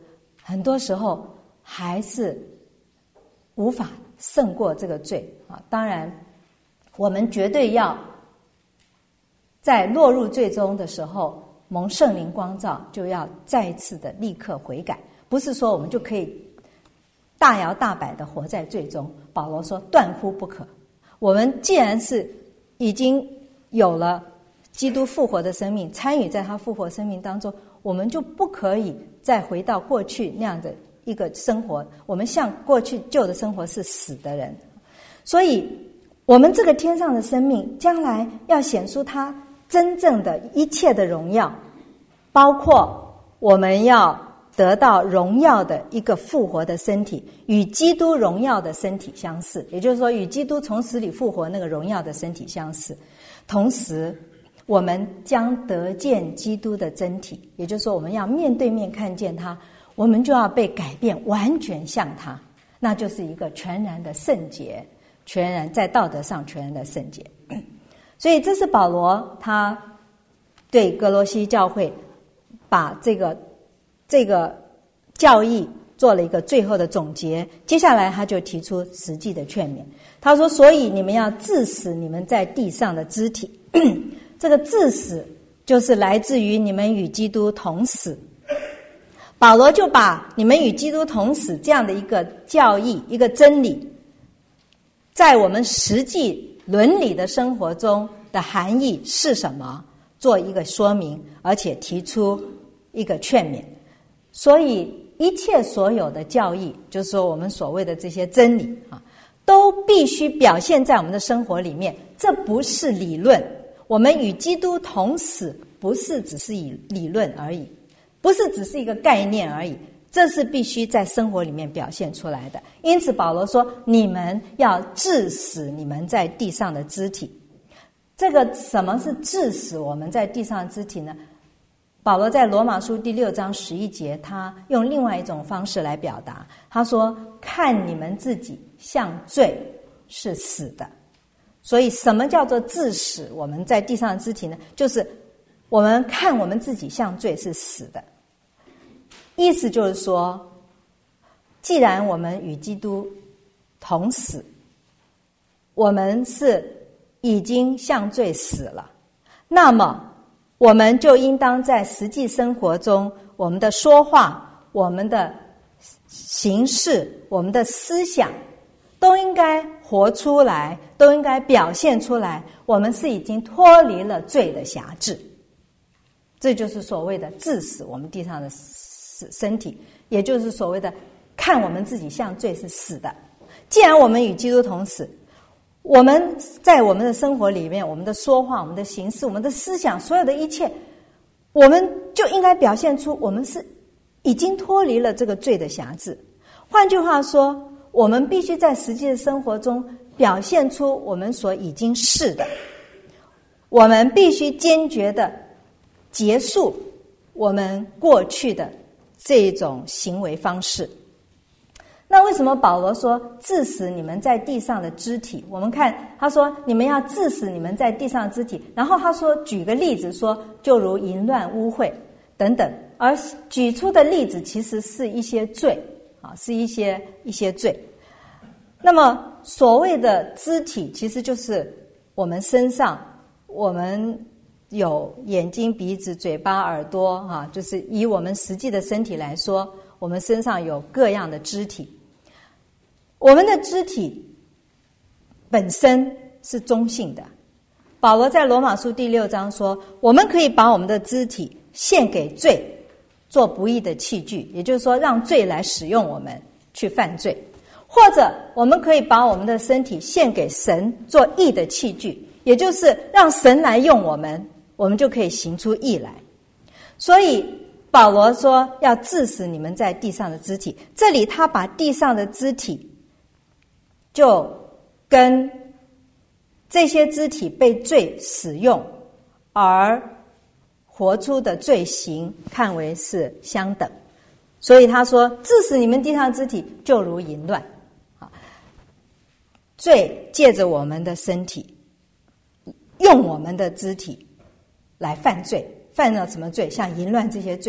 很多时候还是无法胜过这个罪啊。当然，我们绝对要在落入罪中的时候，蒙圣灵光照，就要再一次的立刻悔改，不是说我们就可以大摇大摆的活在罪中。保罗说断乎不可。我们既然是已经有了基督复活的生命，参与在他复活生命当中，我们就不可以再回到过去那样的一个生活。我们像过去旧的生活是死的人，所以我们这个天上的生命将来要显出他真正的一切的荣耀，包括我们要得到荣耀的一个复活的身体，与基督荣耀的身体相似，也就是说与基督从死里复活那个荣耀的身体相似。同时我们将得见基督的真体，也就是说我们要面对面看见他，我们就要被改变，完全像他，那就是一个全然的圣洁，全然在道德上全然的圣洁。所以这是保罗他对哥罗西教会把这个这个教义做了一个最后的总结。接下来他就提出实际的劝勉，他说所以你们要治死你们在地上的肢体。这个治死就是来自于你们与基督同死。保罗就把你们与基督同死这样的一个教义，一个真理，在我们实际伦理的生活中的含义是什么做一个说明，而且提出一个劝勉。所以一切所有的教义，就是说我们所谓的这些真理啊，都必须表现在我们的生活里面。这不是理论，我们与基督同死不是只是以理论而已，不是只是一个概念而已，这是必须在生活里面表现出来的。因此保罗说你们要治死你们在地上的肢体。这个什么是治死我们在地上的肢体呢？保罗在罗马书第六章十一节，他用另外一种方式来表达，他说看你们自己像罪是死的。所以什么叫做治死我们在地上的肢体呢？就是我们看我们自己像罪是死的。意思就是说，既然我们与基督同死，我们是已经向罪死了，那么我们就应当在实际生活中，我们的说话，我们的行事，我们的思想，都应该活出来，都应该表现出来，我们是已经脱离了罪的辖制。这就是所谓的治死我们地上的身体，也就是所谓的看我们自己像罪是死的。既然我们与基督同死，我们在我们的生活里面，我们的说话，我们的行事，我们的思想，所有的一切，我们就应该表现出我们是已经脱离了这个罪的辖制。换句话说，我们必须在实际的生活中表现出我们所已经是的，我们必须坚决的结束我们过去的这种行为方式。那为什么保罗说治死你们在地上的肢体？我们看他说你们要治死你们在地上的肢体，然后他说举个例子说就如淫乱、污秽等等，而举出的例子其实是一些罪啊，是一些一些罪。那么所谓的肢体其实就是我们身上，我们有眼睛、鼻子、嘴巴、耳朵啊，就是以我们实际的身体来说，我们身上有各样的肢体。我们的肢体本身是中性的。保罗在罗马书第六章说，我们可以把我们的肢体献给罪，做不义的器具，也就是说让罪来使用我们去犯罪，或者我们可以把我们的身体献给神，做义的器具，也就是让神来用我们，我们就可以行出义来。所以保罗说要治死你们在地上的肢体，这里他把地上的肢体就跟这些肢体被罪使用而活出的罪行看为是相等。所以他说治死你们地上的肢体就如淫乱。罪借着我们的身体，用我们的肢体来犯罪，犯了什么罪？像淫乱这些罪。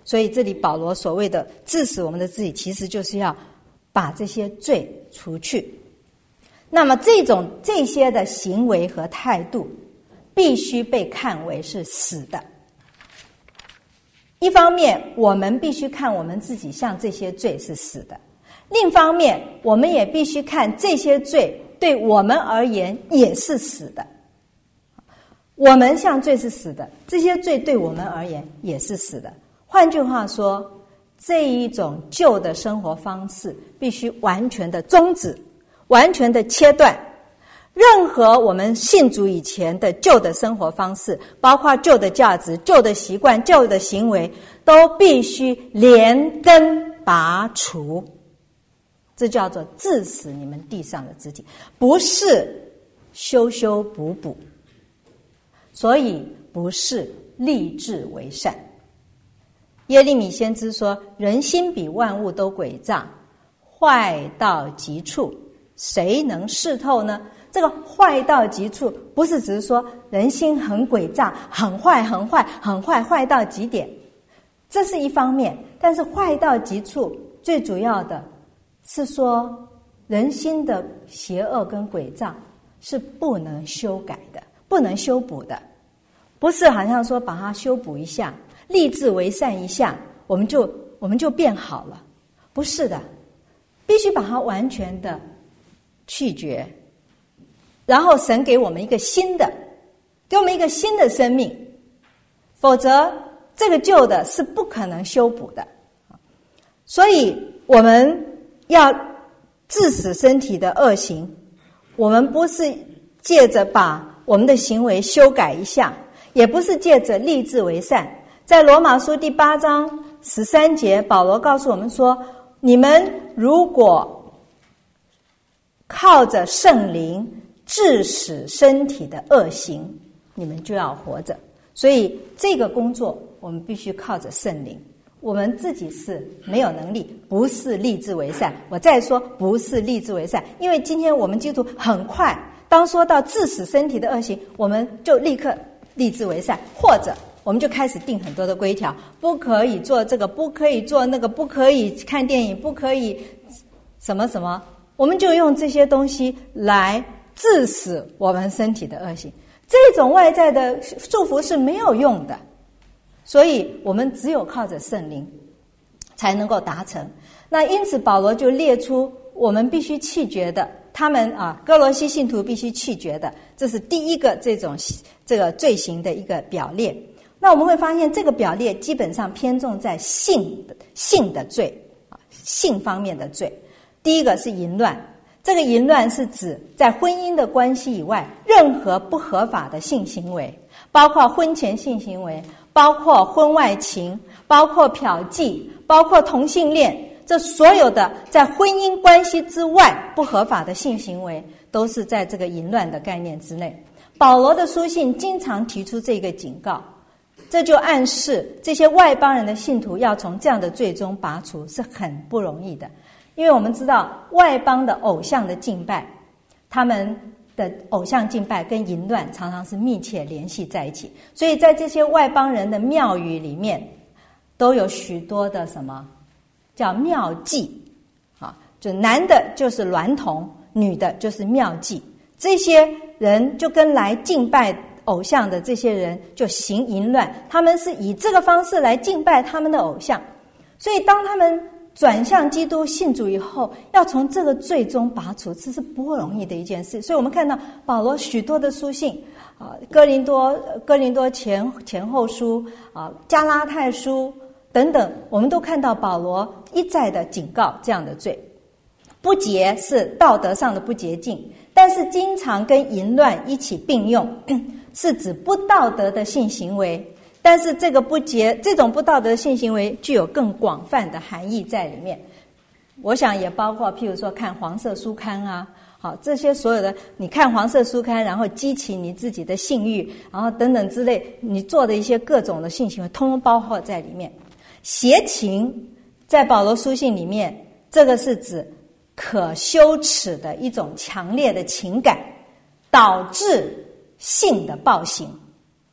所以这里保罗所谓的治死我们的肢体，其实就是要把这些罪除去。那么这种这些的行为和态度必须被看为是死的。一方面我们必须看我们自己像这些罪是死的，另一方面我们也必须看这些罪对我们而言也是死的。我们像罪是死的，这些罪对我们而言也是死的。换句话说，这一种旧的生活方式必须完全的终止，完全的切断。任何我们信主以前的旧的生活方式，包括旧的价值、旧的习惯、旧的行为，都必须连根拔除。这叫做治死你们地上的肢体，不是修修补补，所以不是立志为善。耶利米先知说，人心比万物都诡诈，坏到极处，谁能识透呢？这个坏到极处不是只是说人心很诡诈，很坏很坏很坏，坏到极点，这是一方面。但是坏到极处最主要的是说，人心的邪恶跟诡诈是不能修改的，不能修补的。不是好像说把它修补一下，立志为善一下，我们就我们就变好了。不是的，必须把它完全的去绝。然后神给我们一个新的，给我们一个新的生命，否则这个旧的是不可能修补的。所以我们要治死身体的恶行，我们不是借着把我们的行为修改一下，也不是借着立志为善。在罗马书第八章十三节，保罗告诉我们说，你们如果靠着圣灵治死身体的恶行，你们就要活着。所以这个工作我们必须靠着圣灵，我们自己是没有能力，不是立志为善。我再说，不是立志为善，因为今天我们基督徒很快，当说到治死身体的恶行，我们就立刻立志为善，或者我们就开始定很多的规条，不可以做这个，不可以做那个，不可以看电影，不可以什么什么，我们就用这些东西来治死我们身体的恶行。这种外在的束缚是没有用的，所以我们只有靠着圣灵才能够达成。那因此保罗就列出我们必须弃绝的，他们啊哥罗西信徒必须弃绝的，这是第一个这种这个罪行的一个表列。那我们会发现这个表列基本上偏重在性的性的罪啊，性方面的罪。第一个是淫乱，这个淫乱是指在婚姻的关系以外，任何不合法的性行为，包括婚前性行为，包括婚外情，包括嫖妓，包括同性恋，这所有的在婚姻关系之外不合法的性行为，都是在这个淫乱的概念之内。保罗的书信经常提出这个警告，这就暗示这些外邦人的信徒要从这样的罪中拔除是很不容易的。因为我们知道外邦的偶像的敬拜，他们的偶像敬拜跟淫乱常常是密切联系在一起，所以在这些外邦人的庙宇里面都有许多的什么叫庙妓啊，就男的就是娈童，女的就是庙妓，这些人就跟来敬拜偶像的这些人就行淫乱，他们是以这个方式来敬拜他们的偶像。所以当他们转向基督信主以后，要从这个罪中拔除，这是不容易的一件事。所以我们看到保罗许多的书信啊，哥林多哥林多前前后书啊，加拉太书等等，我们都看到保罗一再的警告这样的罪。不洁是道德上的不洁净，但是经常跟淫乱一起并用，是指不道德的性行为。但是这个不洁，这种不道德的性行为具有更广泛的含义在里面。我想也包括譬如说看黄色书刊啊，好，这些所有的你看黄色书刊，然后激起你自己的性欲，然后等等之类，你做的一些各种的性行为通通包括在里面。邪情在保罗书信里面，这个是指可羞耻的一种强烈的情感，导致性的暴行。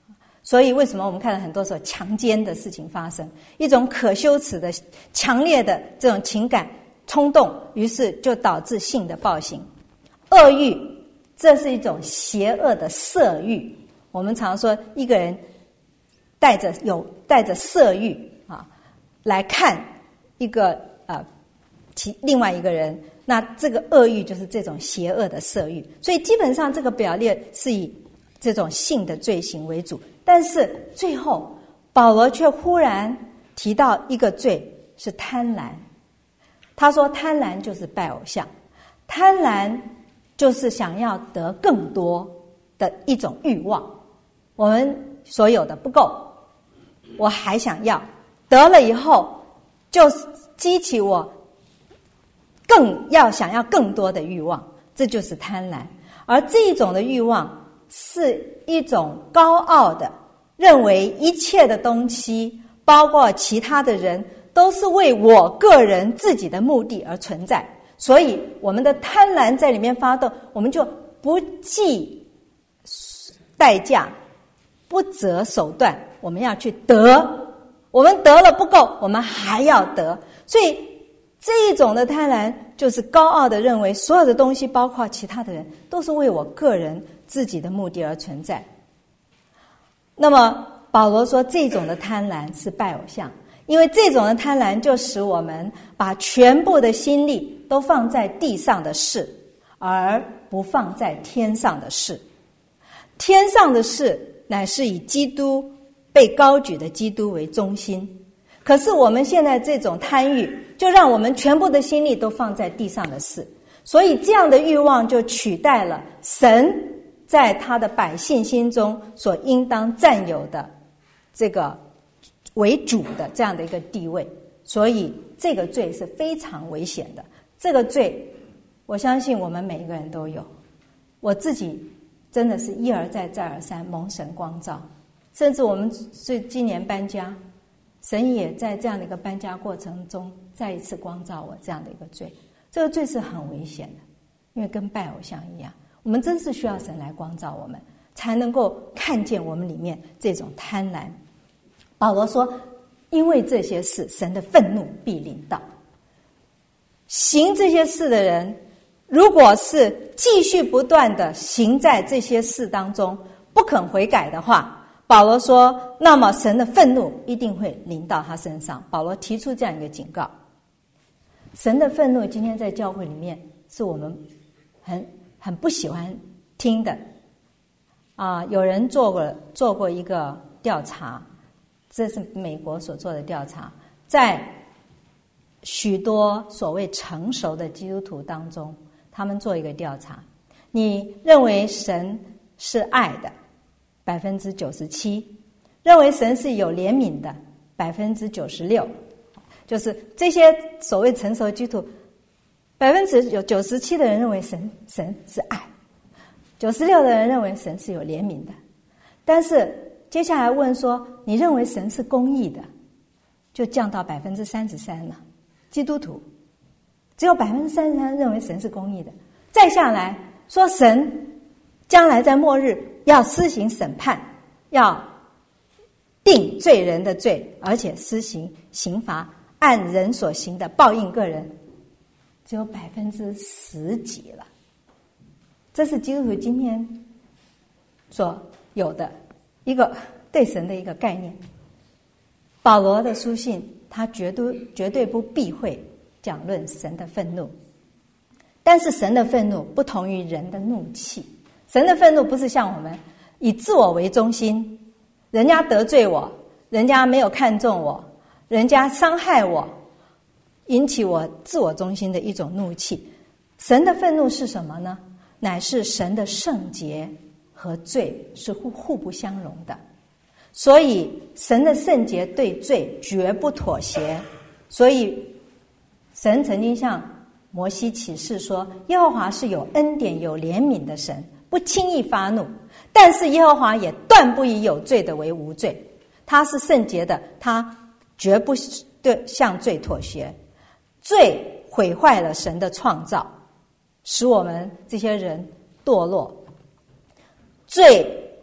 所以为什么我们看到很多时候强奸的事情发生，一种可羞耻的强烈的这种情感冲动，于是就导致性的暴行。恶欲，这是一种邪恶的色欲。我们常说一个人带着有带着色欲啊来看一个呃其另外一个人，那这个恶欲就是这种邪恶的色欲。所以基本上这个表列是以这种性的罪行为主，但是最后保罗却忽然提到一个罪是贪婪。他说贪婪就是拜偶像，贪婪就是想要得更多的一种欲望。我们所有的不够，我还想要，得了以后就激起我更要想要更多的欲望，这就是贪婪。而这一种的欲望是一种高傲的，认为一切的东西包括其他的人都是为我个人自己的目的而存在，所以我们的贪婪在里面发动，我们就不计代价不择手段，我们要去得，我们得了不够，我们还要得。所以这一种的贪婪就是高傲的认为所有的东西包括其他的人都是为我个人自己的目的而存在。那么保罗说这种的贪婪是拜偶像，因为这种的贪婪就使我们把全部的心力都放在地上的事，而不放在天上的事。天上的事乃是以基督被高举的基督为中心，可是我们现在这种贪欲就让我们全部的心力都放在地上的事，所以这样的欲望就取代了神在他的百姓心中所应当占有的这个为主的这样的一个地位。所以这个罪是非常危险的。这个罪我相信我们每一个人都有，我自己真的是一而再再而三蒙神光照，甚至我们最今年搬家，神也在这样的一个搬家过程中再一次光照我这样的一个罪。这个罪是很危险的，因为跟拜偶像一样，我们真是需要神来光照我们，才能够看见我们里面这种贪婪。保罗说因为这些事神的愤怒必临到。行这些事的人如果是继续不断的行在这些事当中不肯悔改的话，保罗说那么神的愤怒一定会临到他身上。保罗提出这样一个警告。神的愤怒今天在教会里面是我们很很不喜欢听的啊、呃。有人做过做过一个调查，这是美国所做的调查，在许多所谓成熟的基督徒当中，他们做一个调查，你认为神是爱的 百分之九十七， 认为神是有怜悯的 百分之九十六， 就是这些所谓成熟的基督徒 百分之九十七 的人认为神神是爱，九十六的人认为神是有怜悯的。但是接下来问说你认为神是公义的，就降到 百分之三十三 了。基督徒只有 百分之三十三 认为神是公义的。再下来说神将来在末日要施行审判，要定罪人的罪，而且施行刑罚，按人所行的报应个人，只有 百分之十 几了。这是基督徒今天所有的一个对神的一个概念。保罗的书信他绝对绝对不避讳讲论神的愤怒，但是神的愤怒不同于人的怒气。神的愤怒不是像我们以自我为中心，人家得罪我，人家没有看重我，人家伤害我，引起我自我中心的一种怒气。神的愤怒是什么呢？乃是神的圣洁和罪是互互不相容的。所以神的圣洁对罪绝不妥协。所以神曾经向摩西启示说，耶和华是有恩典有怜悯的神，不轻易发怒，但是耶和华也断不以有罪的为无罪。他是圣洁的，他绝不对向罪妥协。罪毁坏了神的创造，使我们这些人堕落。罪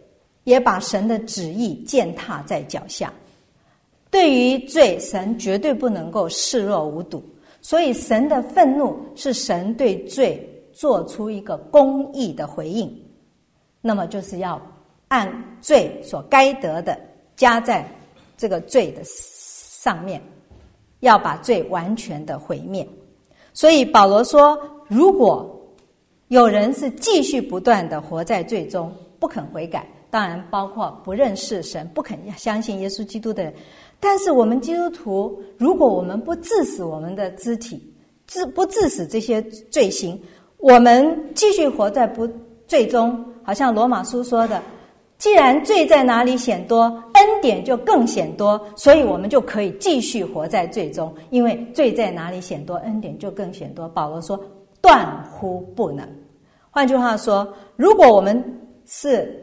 也把神的旨意践踏在脚下。对于罪，神绝对不能够视若无睹，所以神的愤怒是神对罪做出一个公义的回应，那么就是要按罪所该得的加在这个罪的上面，要把罪完全的毁灭。所以保罗说，如果有人是继续不断的活在罪中，不肯悔改，当然包括不认识神、不肯相信耶稣基督的人。但是我们基督徒，如果我们不治死我们的肢体，治不治死这些罪行，我们继续活在不罪中，好像罗马书说的，既然罪在哪里显多，恩典就更显多，所以我们就可以继续活在罪中，因为罪在哪里显多，恩典就更显多。保罗说断乎不能。换句话说，如果我们是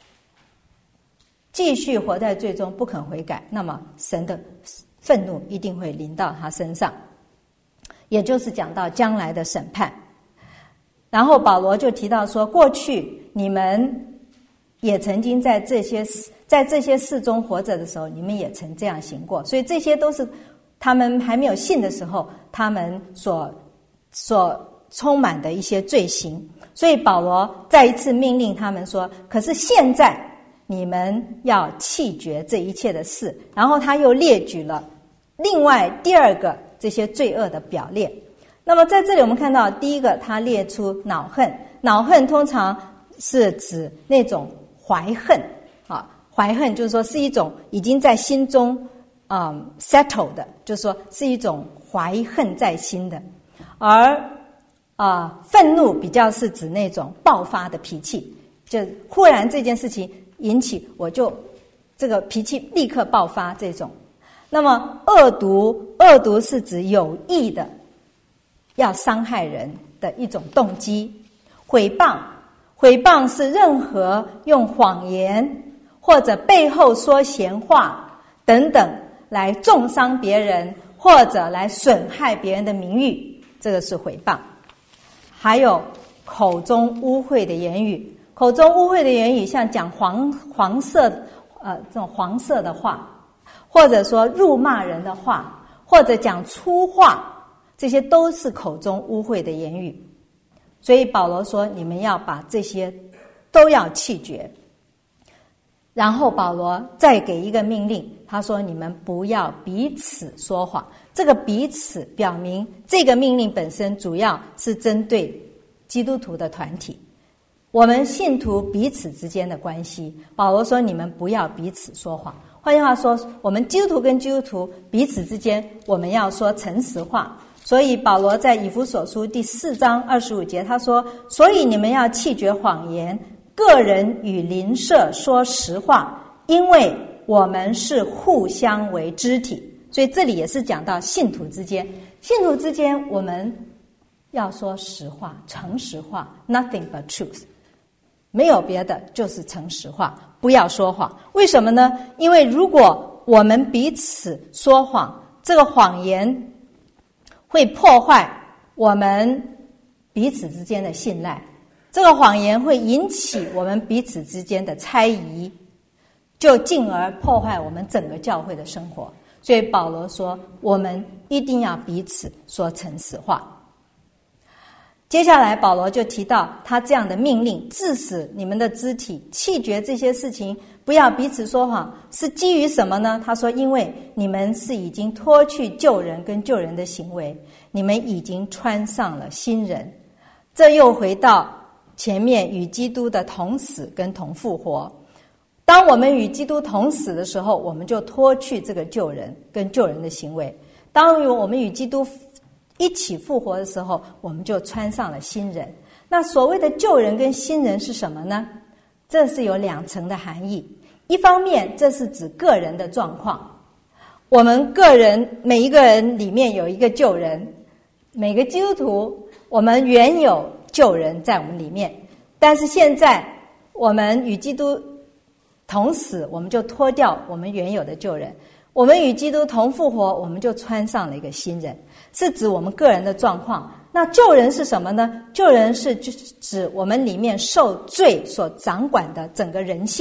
继续活在罪中不肯悔改，那么神的愤怒一定会临到他身上，也就是讲到将来的审判。然后保罗就提到说，过去你们也曾经在这些在这些事中活着的时候，你们也曾这样行过，所以这些都是他们还没有信的时候他们所所充满的一些罪行。所以保罗再一次命令他们说，可是现在你们要弃绝这一切的事。然后他又列举了另外第二个这些罪恶的表列。那么在这里我们看到，第一个他列出恼恨。恼恨通常是指那种怀恨啊，怀恨就是说是一种已经在心中嗯 settle 的，就是说是一种怀恨在心的。而啊、呃，愤怒比较是指那种爆发的脾气，就忽然这件事情引起，我就这个脾气立刻爆发这种。那么恶毒，恶毒是指有意的要伤害人的一种动机。毁谤，毁谤是任何用谎言或者背后说闲话等等来重伤别人或者来损害别人的名誉，这个是毁谤。还有口中污秽的言语，口中污秽的言语像讲黄黄色呃这种黄色的话，或者说辱骂人的话，或者讲粗话，这些都是口中污秽的言语。所以保罗说，你们要把这些都要弃绝。然后保罗再给一个命令，他说你们不要彼此说谎。这个彼此表明这个命令本身主要是针对基督徒的团体，我们信徒彼此之间的关系。保罗说你们不要彼此说谎。换句话说，我们基督徒跟基督徒彼此之间，我们要说诚实话。所以保罗在以弗所书第四章二十五节他说，所以你们要弃绝谎言，个人与邻舍说实话，因为我们是互相为肢体。所以这里也是讲到信徒之间，信徒之间我们要说实话，诚实话 ，nothing but truth， 没有别的，就是诚实话，不要说谎。为什么呢？因为如果我们彼此说谎，这个谎言会破坏我们彼此之间的信赖，这个谎言会引起我们彼此之间的猜疑，就进而破坏我们整个教会的生活。所以保罗说，我们一定要彼此说诚实话。接下来保罗就提到他这样的命令，致死你们的肢体，弃绝这些事情，不要彼此说谎，是基于什么呢？他说，因为你们是已经脱去旧人跟旧人的行为，你们已经穿上了新人。这又回到前面与基督的同死跟同复活。当我们与基督同死的时候，我们就脱去这个旧人跟旧人的行为。当我们与基督一起复活的时候，我们就穿上了新人。那所谓的旧人跟新人是什么呢？这是有两层的含义。一方面，这是指个人的状况，我们个人每一个人里面有一个旧人，每个基督徒我们原有旧人在我们里面，但是现在我们与基督同死，我们就脱掉我们原有的旧人，我们与基督同复活，我们就穿上了一个新人，是指我们个人的状况。那旧人是什么呢？旧人是指我们里面受罪所掌管的整个人性，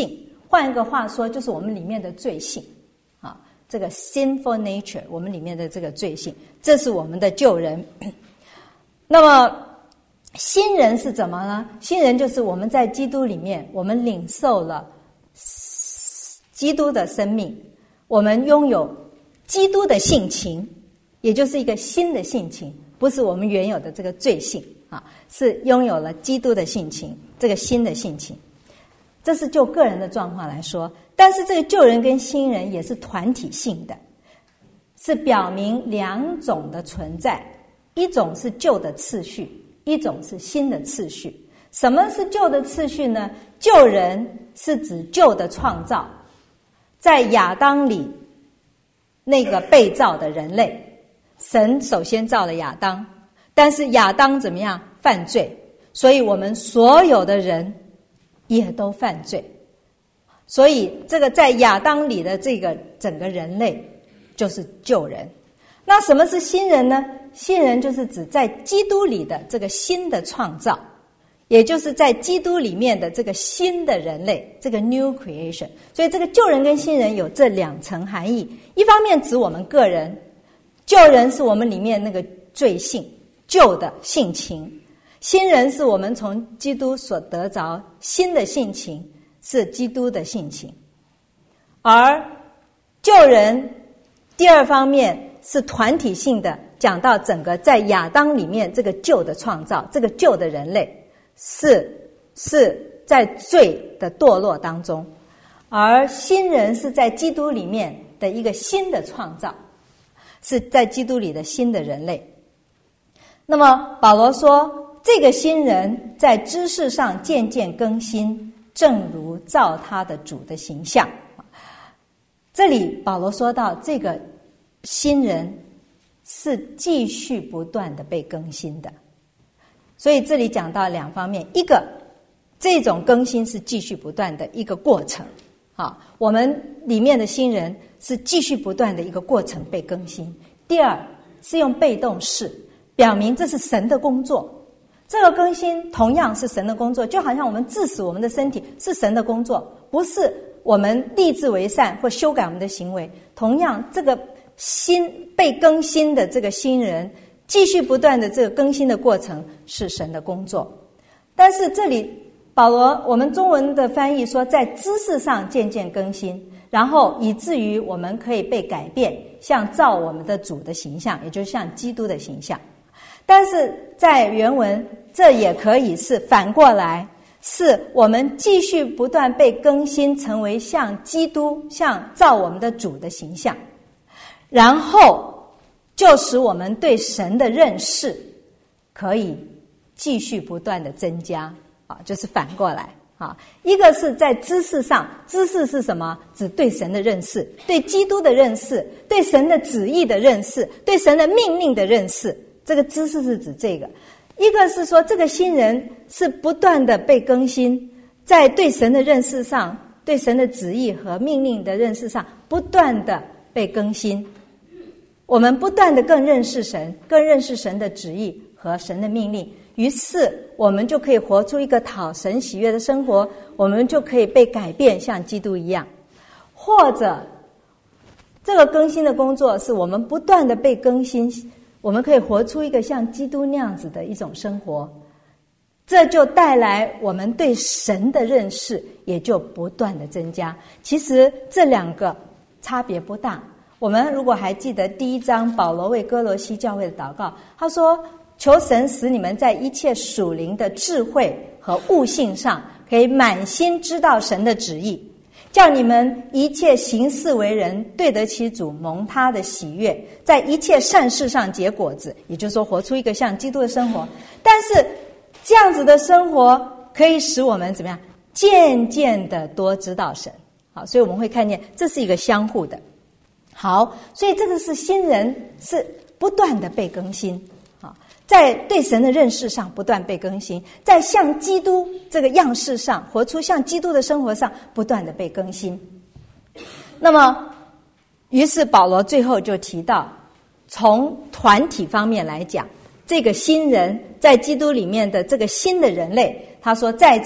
换一个话说，就是我们里面的罪性啊，这个 sinful nature， 我们里面的这个罪性，这是我们的旧人。那么新人是怎么呢？新人就是我们在基督里面，我们领受了基督的生命，我们拥有基督的性情，也就是一个新的性情，不是我们原有的这个罪性啊，是拥有了基督的性情，这个新的性情。这是就个人的状况来说，但是这个旧人跟新人也是团体性的，是表明两种的存在，一种是旧的次序，一种是新的次序。什么是旧的次序呢？旧人是指旧的创造，在亚当里那个被造的人类，神首先造了亚当，但是亚当怎么样？犯罪，所以我们所有的人也都犯罪，所以这个在亚当里的这个整个人类就是旧人。那什么是新人呢？新人就是指在基督里的这个新的创造，也就是在基督里面的这个新的人类，这个 new creation。 所以这个旧人跟新人有这两层含义，一方面指我们个人，旧人是我们里面那个罪性旧的性情，新人是我们从基督所得着新的性情，是基督的性情。而旧人第二方面是团体性的，讲到整个在亚当里面这个旧的创造，这个旧的人类是是在罪的堕落当中，而新人是在基督里面的一个新的创造，是在基督里的新的人类。那么保罗说，这个新人在知识上渐渐更新，正如照他的主的形象。这里保罗说到，这个新人是继续不断的被更新的。所以这里讲到两方面，一个这种更新是继续不断的一个过程啊，我们里面的新人是继续不断的一个过程被更新。第二是用被动式，表明这是神的工作，这个更新同样是神的工作，就好像我们治死我们的身体是神的工作，不是我们立志为善或修改我们的行为。同样这个新被更新的这个新人继续不断的这个更新的过程是神的工作。但是这里保罗我们中文的翻译说，在知识上渐渐更新，然后以至于我们可以被改变，像照我们的主的形象，也就是像基督的形象。但是在原文这也可以是反过来，是我们继续不断被更新，成为像基督，像照我们的主的形象，然后就使我们对神的认识可以继续不断的增加啊，就是反过来啊。一个是在知识上，知识是什么？指对神的认识，对基督的认识，对神的旨意的认识，对神的命令的认识，这个知识是指这个。一个是说这个新人是不断的被更新，在对神的认识上，对神的旨意和命令的认识上不断的被更新，我们不断的更认识神，更认识神的旨意和神的命令，于是我们就可以活出一个讨神喜悦的生活，我们就可以被改变像基督一样。或者这个更新的工作是我们不断的被更新，我们可以活出一个像基督那样子的一种生活，这就带来我们对神的认识也就不断的增加。其实这两个差别不大。我们如果还记得第一章保罗为哥罗西教会的祷告，他说求神使你们在一切属灵的智慧和悟性上可以满心知道神的旨意，叫你们一切行事为人对得起主，蒙他的喜悦，在一切善事上结果子，也就是说活出一个像基督的生活。但是这样子的生活可以使我们怎么样？渐渐的多知道神。好，所以我们会看见这是一个相互的。好，所以这个是新人是不断的被更新，在对神的认识上不断被更新，在像基督这个样式上，活出像基督的生活上不断的被更新。那么于是保罗最后就提到，从团体方面来讲，这个新人在基督里面的这个新的人类，他说在此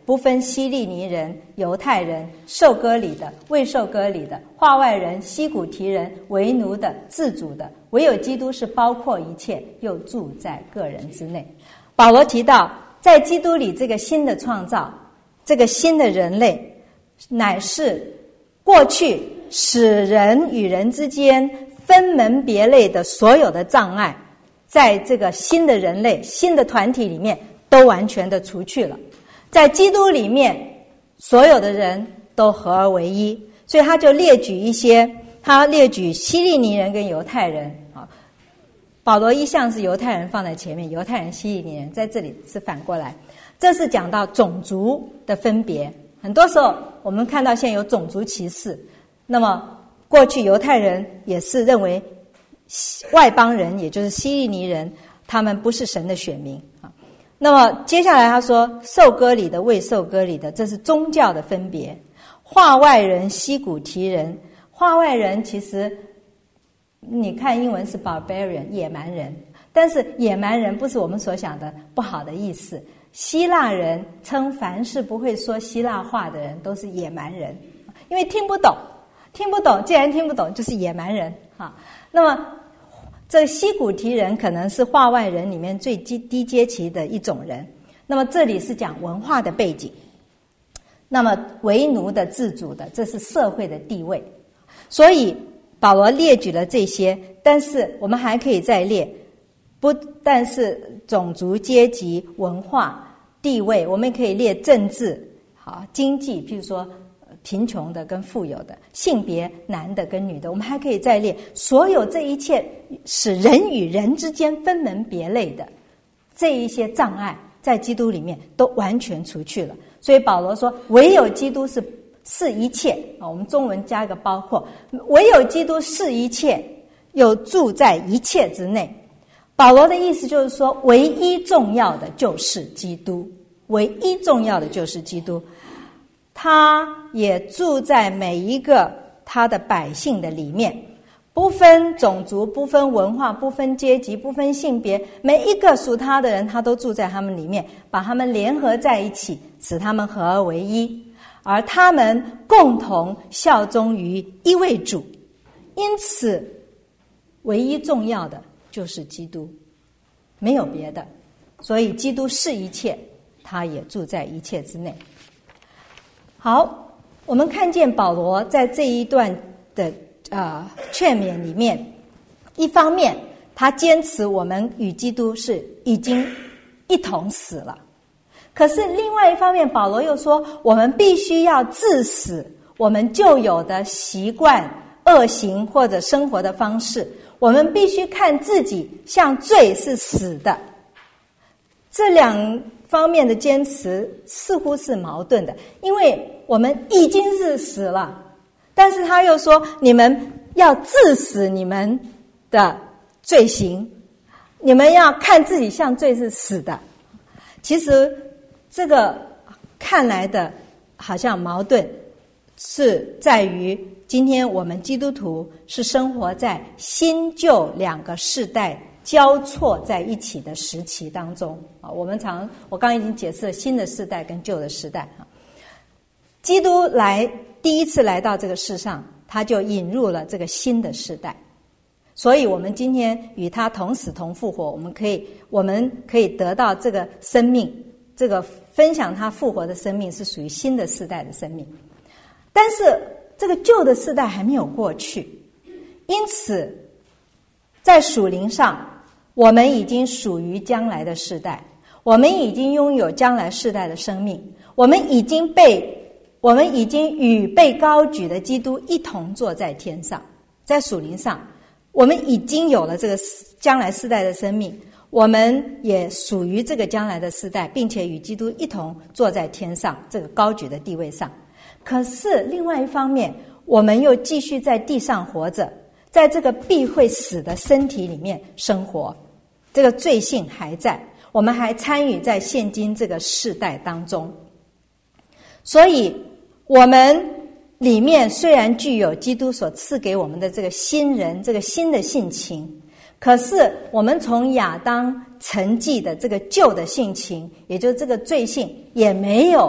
不分希利尼人、犹太人、受割礼的、未受割礼的、化外人、西古提人、为奴的、自主的，唯有基督是包括一切，又住在个人之内。保罗提到，在基督里这个新的创造，这个新的人类，乃是过去使人与人之间分门别类的所有的障碍，在这个新的人类、新的团体里面都完全的除去了。在基督里面，所有的人都合而为一，所以他就列举一些，他列举希利尼人跟犹太人啊。保罗一向是犹太人放在前面，犹太人、希利尼人，在这里是反过来。这是讲到种族的分别。很多时候我们看到现在有种族歧视，那么过去犹太人也是认为外邦人，也就是希利尼人，他们不是神的选民啊。那么接下来他说，受割礼的、未受割礼的，这是宗教的分别。化外人、西古提人，化外人其实你看英文是 barbarian 野蛮人，但是野蛮人不是我们所想的不好的意思。希腊人称凡是不会说希腊话的人都是野蛮人，因为听不懂，听不懂，既然听不懂就是野蛮人哈。那么这个西古提人可能是化外人里面最低阶级的一种人。那么这里是讲文化的背景。那么为奴的、自主的，这是社会的地位。所以保罗列举了这些，但是我们还可以再列，不但是种族、阶级、文化、地位，我们也可以列政治、好经济，譬如说贫穷的跟富有的，性别男的跟女的，我们还可以再列所有这一切使人与人之间分门别类的这一些障碍，在基督里面都完全除去了。所以保罗说，唯有基督是是一切啊，我们中文加一个包括，唯有基督是一切，又住在一切之内。保罗的意思就是说，唯一重要的就是基督，唯一重要的就是基督。他也住在每一个他的百姓的里面，不分种族，不分文化，不分阶级，不分性别，每一个属他的人，他都住在他们里面，把他们联合在一起，使他们合而为一，而他们共同效忠于一位主。因此唯一重要的就是基督，没有别的。所以基督是一切，他也住在一切之内。好，我们看见保罗在这一段的呃劝勉里面，一方面他坚持我们与基督是已经一同死了，可是另外一方面保罗又说，我们必须要治死我们旧有的习惯、恶行或者生活的方式，我们必须看自己像罪是死的。这两方面的坚持似乎是矛盾的，因为我们已经是死了，但是他又说你们要治死你们的罪行，你们要看自己像罪是死的。其实这个看来的好像矛盾是在于，今天我们基督徒是生活在新旧两个世代交错在一起的时期当中啊。我们常我刚刚已经解释了新的世代跟旧的世代啊。基督来第一次来到这个世上，他就引入了这个新的世代，所以我们今天与他同死同复活，我们可以我们可以得到这个生命，这个分享他复活的生命是属于新的世代的生命。但是这个旧的世代还没有过去，因此在属灵上我们已经属于将来的世代，我们已经拥有将来世代的生命，我们已经被我们已经与被高举的基督一同坐在天上。在属灵上我们已经有了这个将来世代的生命，我们也属于这个将来的世代，并且与基督一同坐在天上这个高举的地位上。可是另外一方面，我们又继续在地上活着，在这个必会死的身体里面生活，这个罪性还在，我们还参与在现今这个世代当中。所以我们里面虽然具有基督所赐给我们的这个新人，这个新的性情，可是我们从亚当承继的这个旧的性情，也就是这个罪性，也没有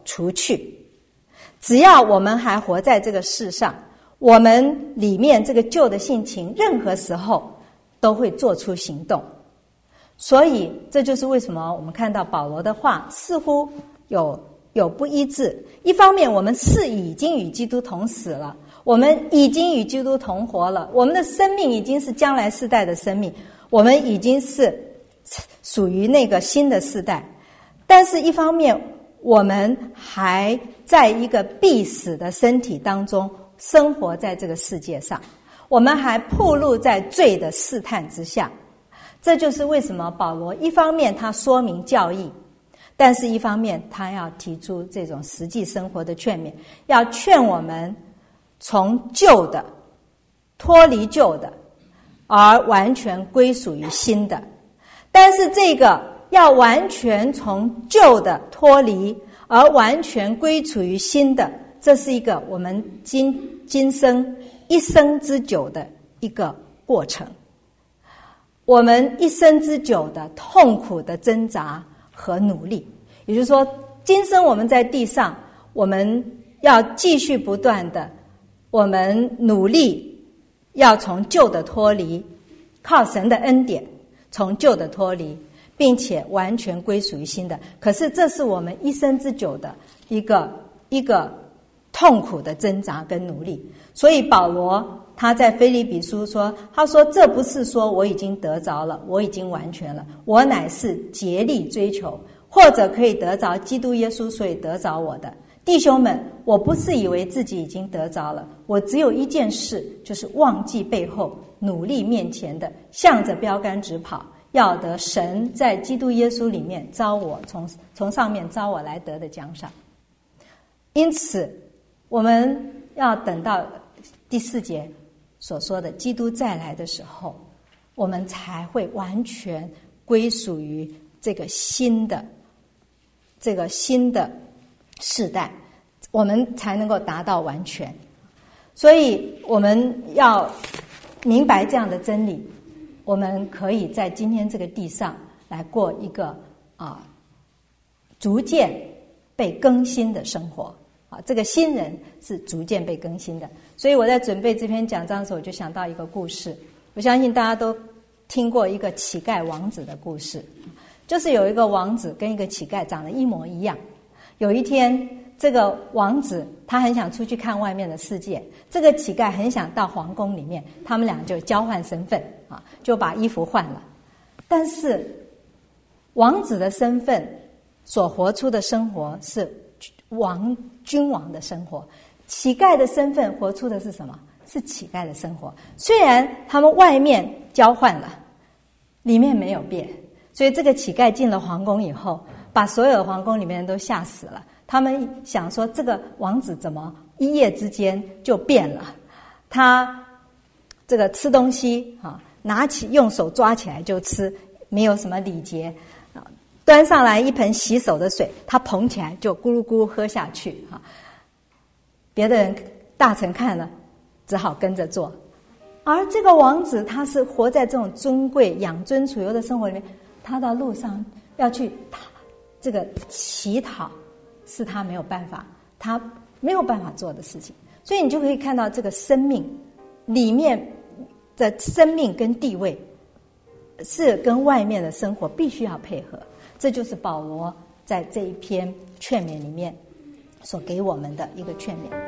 除去。只要我们还活在这个世上，我们里面这个旧的性情任何时候都会做出行动。所以这就是为什么我们看到保罗的话似乎有有不一致。一方面我们是已经与基督同死了，我们已经与基督同活了，我们的生命已经是将来世代的生命，我们已经是属于那个新的世代。但是一方面我们还在一个必死的身体当中生活在这个世界上，我们还暴露在罪的试探之下。这就是为什么保罗一方面他说明教义，但是一方面他要提出这种实际生活的劝勉，要劝我们从旧的脱离旧的，而完全归属于新的。但是这个要完全从旧的脱离而完全归属于新的，这是一个我们今今生一生之久的一个过程，我们一生之久的痛苦的挣扎和努力。也就是说，今生我们在地上，我们要继续不断的，我们努力要从旧的脱离，靠神的恩典从旧的脱离，并且完全归属于新的。可是这是我们一生之久的一个一个痛苦的挣扎跟努力。所以保罗他在腓立比书说，他说这不是说我已经得着了，我已经完全了，我乃是竭力追求，或者可以得着基督耶稣，所以得着我的。弟兄们，我不是以为自己已经得着了，我只有一件事，就是忘记背后，努力面前的，向着标杆直跑，要得神在基督耶稣里面招我，从从上面招我来得的奖赏。因此我们要等到第四节所说的基督再来的时候，我们才会完全归属于这个新的这个新的世代，我们才能够达到完全。所以我们要明白这样的真理，我们可以在今天这个地上来过一个啊逐渐被更新的生活啊，这个新人是逐渐被更新的。所以我在准备这篇讲章的时候，我就想到一个故事，我相信大家都听过一个乞丐王子的故事。就是有一个王子跟一个乞丐长得一模一样，有一天这个王子他很想出去看外面的世界，这个乞丐很想到皇宫里面，他们俩就交换身份啊，就把衣服换了。但是王子的身份所活出的生活是王君王的生活，乞丐的身份活出的是什么？是乞丐的生活。虽然他们外面交换了，里面没有变。所以这个乞丐进了皇宫以后，把所有的皇宫里面人都吓死了。他们想说，这个王子怎么一夜之间就变了？他这个吃东西啊，拿起用手抓起来就吃，没有什么礼节啊。端上来一盆洗手的水，他捧起来就咕噜咕噜喝下去啊。别的人大臣看了，只好跟着做。而这个王子他是活在这种尊贵养尊处优的生活里面，他到路上要去这个乞讨，是他没有办法，他没有办法做的事情。所以你就可以看到这个生命里面的生命跟地位是跟外面的生活必须要配合。这就是保罗在这一篇劝勉里面所给我们的一个劝勉。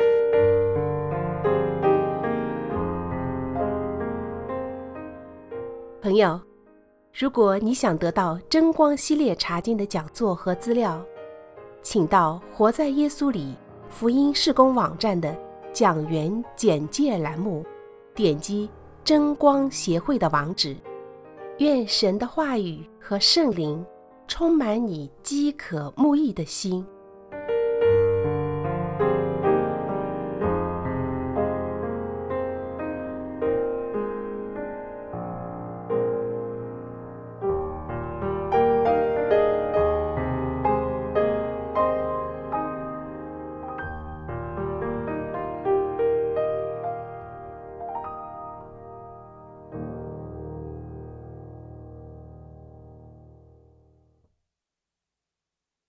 朋友，如果你想得到真光系列查经的讲座和资料，请到活在耶稣里福音事工网站的讲员简介栏目，点击真光协会的网址。愿神的话语和圣灵充满你饥渴慕义的心，